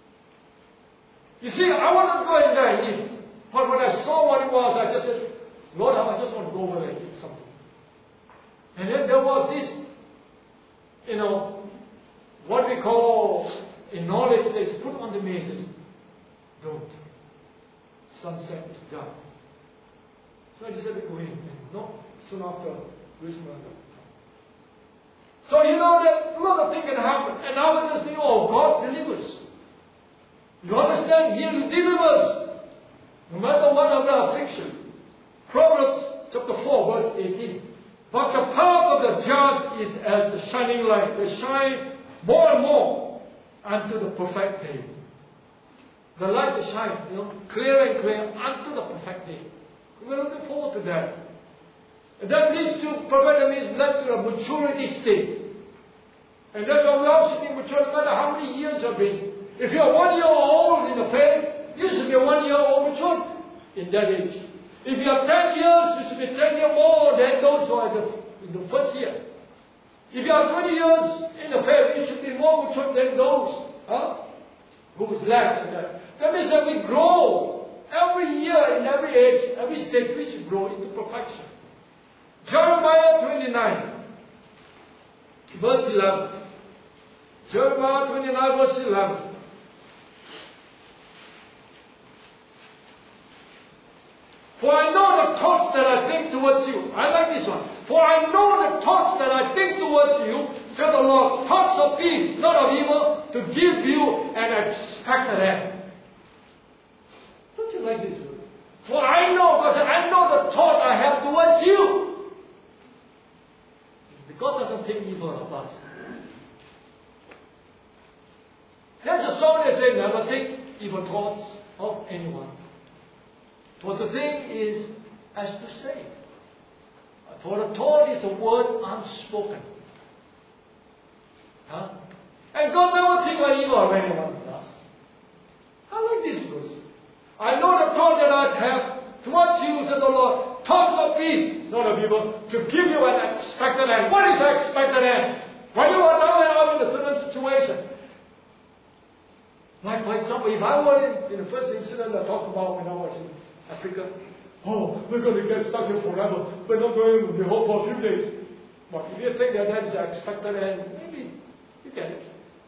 You see, I wanted to go in there and eat. But when I saw what it was, I just said, Lord, I just want to go over there and eat something. And then there was this, you know, what we call in knowledge that is put on the mazes. Don't. Sunset is done. So I decided to go in. And no, soon after, Luis Miranda. So you know that a lot of things can happen. And now we just think, oh, God delivers. You understand? He delivers. No matter what of the affliction. Proverbs chapter four, verse eighteen. But the path of the just is as the shining light. They shine more and more unto the perfect day. The light will shine, you know, clearer and clearer unto the perfect day. We're looking forward to that. And that leads to, perfect means led to a maturity state. And that's why we all should be mature no matter how many years you've been. If you're one year old in the faith, you should be one year old matured in that age. If you are ten years, you should be ten years more than those who are in the, in the first year. If you are twenty years in the faith, you should be more mature than those huh, who is less than that. That means that we grow every year, in every age, every stage, we should grow into perfection. Jeremiah twenty-nine, verse eleven. Jeremiah twenty-nine, verse eleven. For I know the thoughts that I think towards you. I like this one. For I know the thoughts that I think towards you, said the Lord, thoughts of peace, not of evil, to give you an expected end. Don't you like this word? For I know, because I know the thought I have towards you. God doesn't think evil of us. There's a song that says, never think evil thoughts of anyone. For the thing is as to say. For the thought is a word unspoken. Huh? And God never thinks about evil of anyone of us. I like this verse. I know the thought that I have towards you, said the Lord, thoughts of peace, not of evil, to give you an expected end. What is the expected end? When you are now and out in a certain situation. Like, for example, if I were in, in the first incident I talked about when I was in Africa, oh, we're going to get stuck here forever. We're not going to be home for a few days. But if you think that that's the expected end, maybe you get it.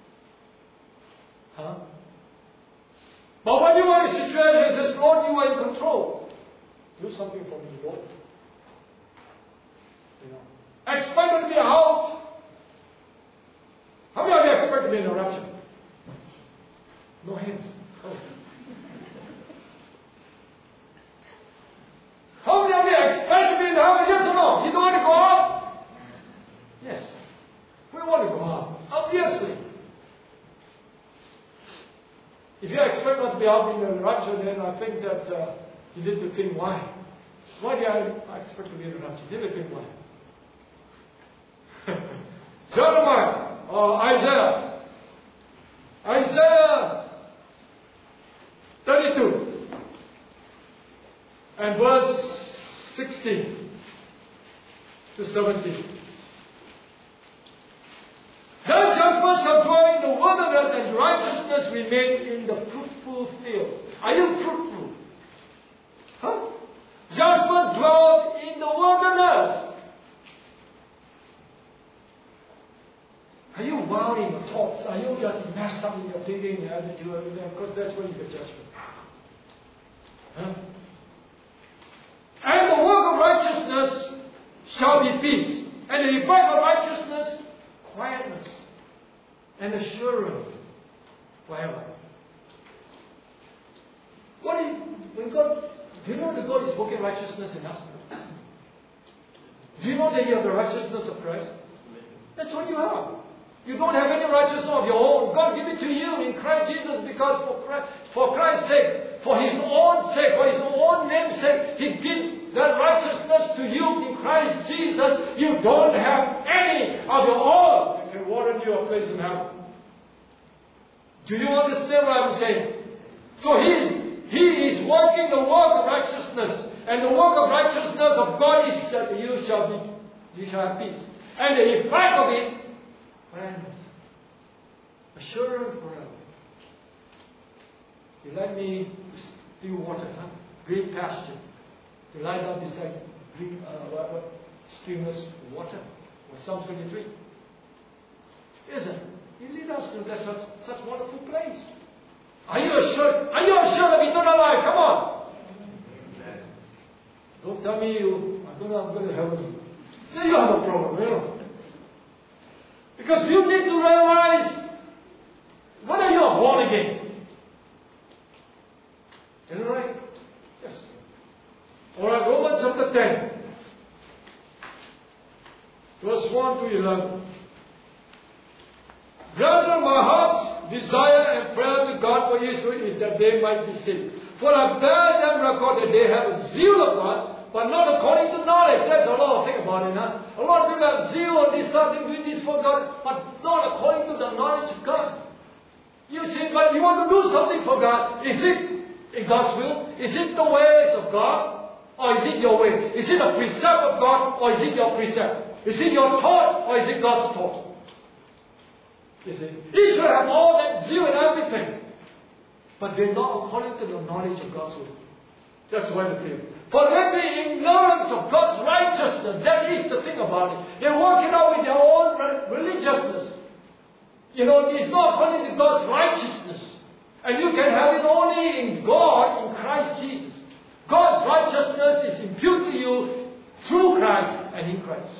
Huh? But when you are in a situation that says, Lord, you are in control, do something for me, Lord. You know. Expect to be out. How many of you expect to be in a rapture? No hands. Oh. How many of you expect to be in heaven? Yes or no? You don't want to go up? Yes. We want to go up. Obviously. If you expect not to be out in the rapture, then I think that uh, you need to think why. Why do I expect to be in the rapture? You need to think why. Jeremiah or Isaiah. Isaiah thirty-two and verse sixteen to seventeen. Then judgment shall dwell in the wilderness, and righteousness remain in the fruitful field. Are you fruitful? Huh? Judgment dwells in the wilderness. Are you wild in your thoughts? Are you just messed up in your thinking and attitude? Because that's where you get judgment. Huh? And the work of righteousness shall be peace, and the effect of righteousness, quietness and assurance forever. What is, when God, do you know that God is working righteousness in us? Do you know that you have the righteousness of Christ? That's what you have. You don't have any righteousness of your own. God gave it to you in Christ Jesus because for Christ, for Christ's sake, for His own sake, for His own name's sake, He gave that righteousness to you in Christ Jesus. You don't have any of your own that can warrant you a place in heaven. Do you understand what I'm saying? So He is, He is working the work of righteousness. And the work of righteousness of God is that you shall be, you shall have peace. And the effect of it, friends, assurance forever. You like me to still water, huh? Green pasture. to lie down beside green, uh, what, what, streamless water. Or Psalm twenty-three. Isn't it? He leads us to that such, such wonderful place. Are you assured? Are you assured of eternal life? Come on. Don't tell me you, I don't know I'm going to heaven. Then you have a problem, you know. Because you need to realize whether you are born again. Is that right? Yes. Alright, Romans chapter ten. Verse one to eleven. Brethren, my heart's desire and prayer to God for Israel is that they might be saved. For I bear them record that they have a zeal of God, but not according to knowledge. There's a lot of things about it, huh? A lot of people have zeal and they start doing this for God, but not according to the knowledge of God. You see, but you want to do something for God. Is it in God's will? Is it the ways of God? Or is it your way? Is it a precept of God? Or is it your precept? Is it your thought? Or is it God's thought? You see, Israel have all that zeal and everything, but they're not according to the knowledge of God's will. That's why they fail. For them the ignorance of God's righteousness, that is the thing about it. They're working out with their own religiousness. You know, it's not according to God's righteousness. And you can have it only in God, in Christ Jesus. God's righteousness is imputed to you through Christ and in Christ.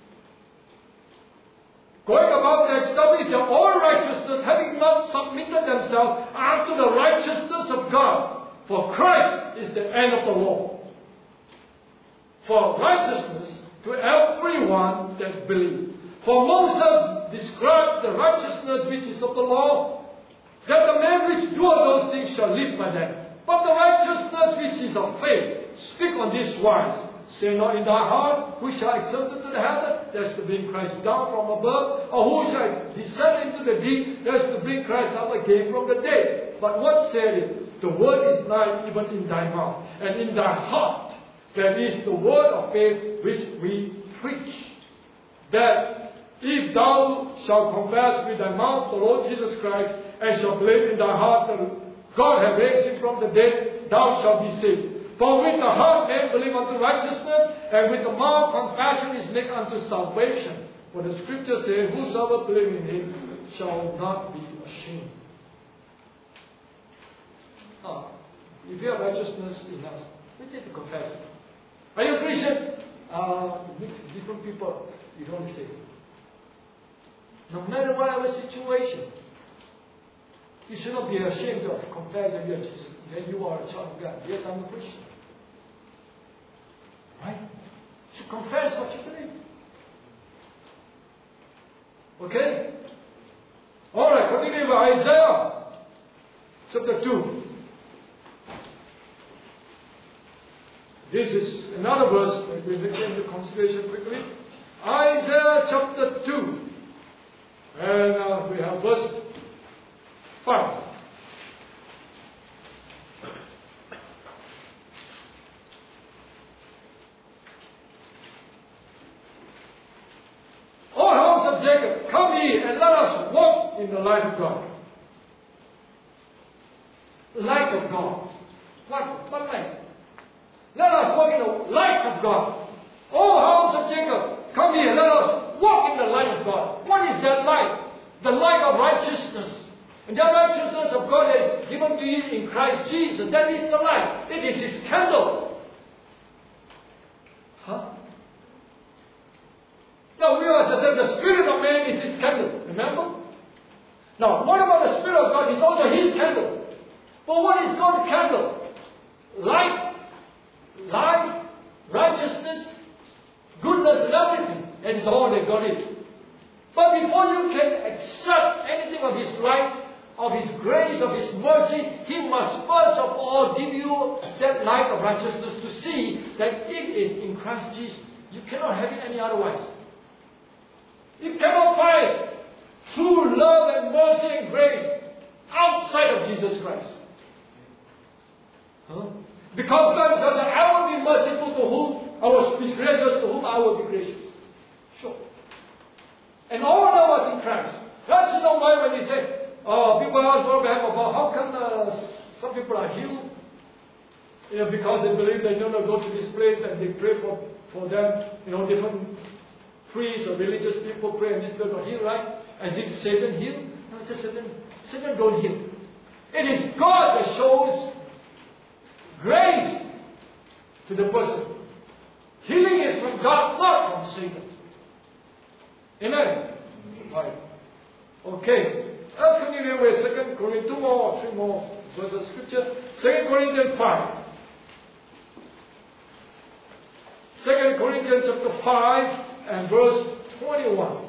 Going about to establish their own righteousness, having not submitted themselves unto the righteousness of God. For Christ is the end of the law. For righteousness to everyone that believes. For Moses described the righteousness which is of the law, that the man which doeth those things shall live by them. But the righteousness which is of faith, speak on this wise. Say not in thy heart, who shall ascend into the heaven? That's to bring Christ down from above. Or who shall descend into the deep? That's to bring Christ up again from the dead. But what said it? The word is nigh even in thy mouth, and in thy heart. That is the word of faith which we preach. That if thou shalt confess with thy mouth the Lord Jesus Christ, and shalt believe in thy heart that God hath raised him from the dead, thou shalt be saved. For with the heart man believe unto righteousness, and with the mouth confession is made unto salvation. For the scripture says, whosoever believe in him shall not be ashamed. Ah, if you have righteousness in us, we need to confess it. Are you a Christian? Uh, mix different people. You don't say. No matter whatever situation, you should not be ashamed of confessing you are Jesus. Then you are a child of God. Yes, I'm a Christian. Right? You should confess what you believe. Okay? Alright, continue with Isaiah chapter two. This is another verse that we will take into consideration quickly. Isaiah chapter two. And uh, we have verse five. O house of Jacob, come ye and let us walk in the light of God. Light of God. What, what light? Let us walk in the light of God. O house of Jacob, come here, let us walk in the light of God. What is that light? The light of righteousness. And that righteousness of God is given to you in Christ Jesus. That is the light. It is His candle. Huh? Now realize I said the Spirit of man is His candle. Remember? Now, what about the Spirit of God? It's also His candle. But what is God's candle? Light. Life, righteousness, goodness, and everything. That is all that God is. But before you can accept anything of His light, of His grace, of His mercy, He must first of all give you that light of righteousness to see that it is in Christ Jesus. You cannot have it any otherwise. You cannot find true love and mercy and grace outside of Jesus Christ. Huh? Because God says that I will be merciful to whom I will be gracious, to whom I will be gracious. Sure. And all of us in Christ. That's you know why when He said, oh, people ask Abraham about how come uh, some people are healed, You know, because they believe they're going to go to this place and they pray for, for them, you know, different priests or religious people pray and this God will heal, right? As if Satan heal. No, it's just Satan. Satan don't heal. It is God that shows grace to the person. Healing is from God, not from Satan. Amen? Right. Okay. Let's continue with Second Corinthians, two more or three more verses of Scripture. Second Corinthians five. Second Corinthians chapter five and verse twenty-one.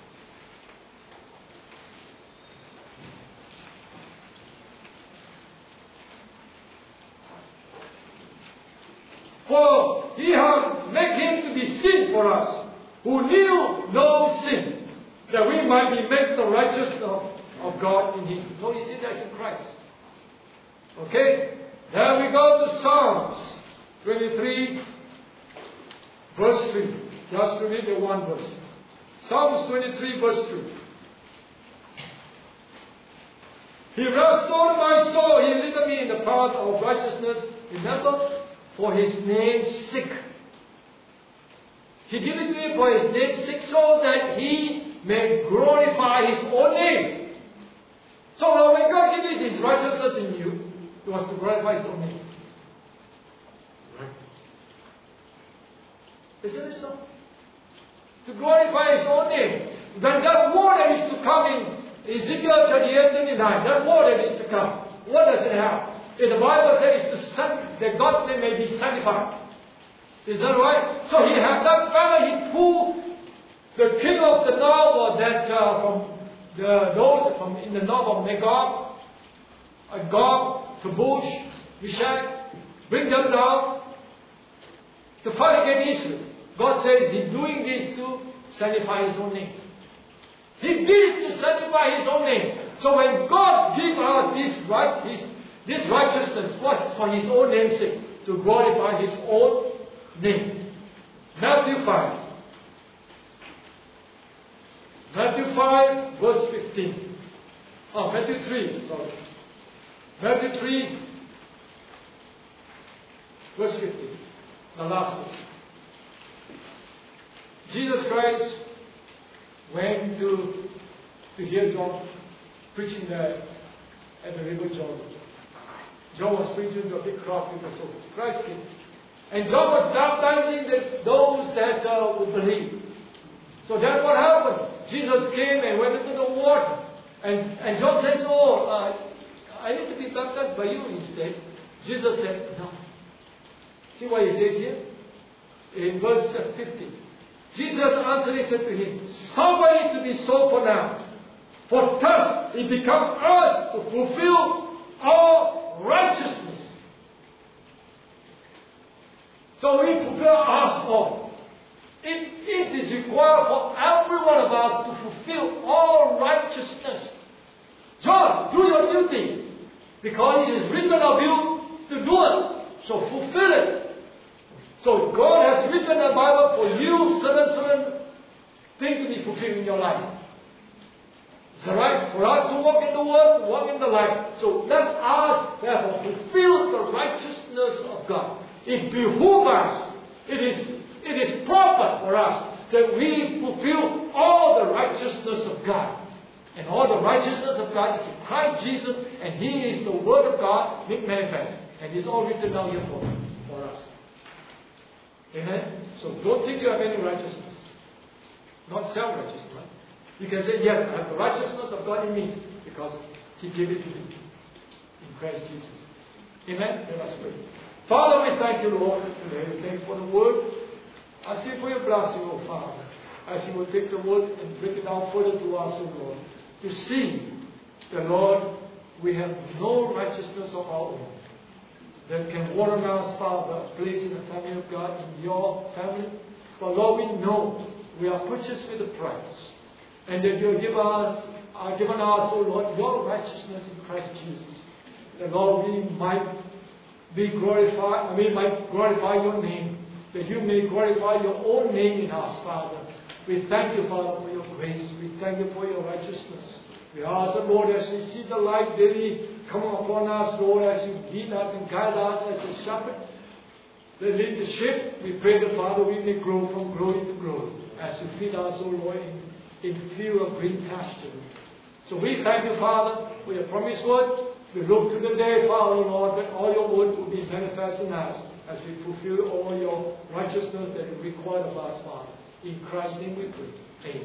For he hath made him to be sin for us, who knew no sin, that we might be made the righteousness of, of God in him. So you see that's in Christ. Okay? Then we go to Psalms twenty-three, verse three. Just to read the one verse. Psalms twenty-three, verse three. He restored my soul. He led me in the path of righteousness. Remember? For his name's sake. He did it to me for his name's sake, so that he may glorify his own name. So now when God gave his righteousness in you, it was to glorify his own name. Right? Isn't it so? To glorify his own name. When that war that is to come in Ezekiel thirty-eight, twenty-nine, that war that is to come, what does it have? If the Bible says to san- that God's name may be sanctified. Is that right? So he had that fellow, he pulled the king of the north, or that uh, from the, those from in the north of Magog, uh, Gog, Tabush, Meshach, bring them down to fight against Israel. God says he's doing this to sanctify his own name. He did it to sanctify his own name. So when God gave us this right, his This righteousness was for his own name's sake, to glorify his own name. Matthew five. Matthew five, verse fifteen. Oh, Matthew three, sorry. Matthew three, verse fifteen. The last verse. Jesus Christ went to, to hear John preaching there at the river Jordan. John was preaching to a big crowd because of Christ came. And John was baptizing the, those that uh, would believe. So then what happened? Jesus came and went into the water. And, and John says, oh, uh, I need to be baptized by you instead. Jesus said, no. See what he says here? In verse fifteen. Jesus answered and said to him, somebody to be so for now. For thus it becomes us to fulfill all righteousness. So we fulfill us all. It, it is required for every one of us to fulfill all righteousness. John, do your duty. Because it is written of you to do it. So fulfill it. So God has written the Bible for you, certain, certain things to be fulfilled in your life. Is that right? For us to walk in the world, to walk in the light. So let us therefore fulfill the righteousness of God. It behooves us. It is, it is proper for us that we fulfill all the righteousness of God. And all the righteousness of God is in Christ Jesus, and He is the Word of God made manifest. And it's all written down here for, for us. Amen? So don't think you have any righteousness. Not self-righteousness, right? You can say, yes, I have the righteousness of God in me because He gave it to me in Christ Jesus. Amen? Let us pray. Father, we thank you, Lord, today. We thank you for the word. I ask you for your blessing, oh Father. As you will take the word and break it down further to us, oh Lord. To see that, Lord, we have no righteousness of our own that can warrant us, Father, a place in the family of God, in your family. But Lord, we know we are purchased with a price. And that you have given us, uh, given us, oh Lord, your righteousness in Christ Jesus. That, Lord, we might be glorified, we might glorify your name. That you may glorify your own name in us, Father. We thank you, Father, for your grace. We thank you for your righteousness. We ask the Lord, as we see the light daily come upon us, Lord, as you lead us and guide us as a shepherd. The leadership, we pray that, Father, we may grow from glory to glory as you feed us, O Lord, in, in field of green pasture. So we thank you, Father, for your promised word. We look to the day, Father, Lord, that all your word will be manifest in us as we fulfill all your righteousness that you require of us, Father. In Christ's name we pray. Amen.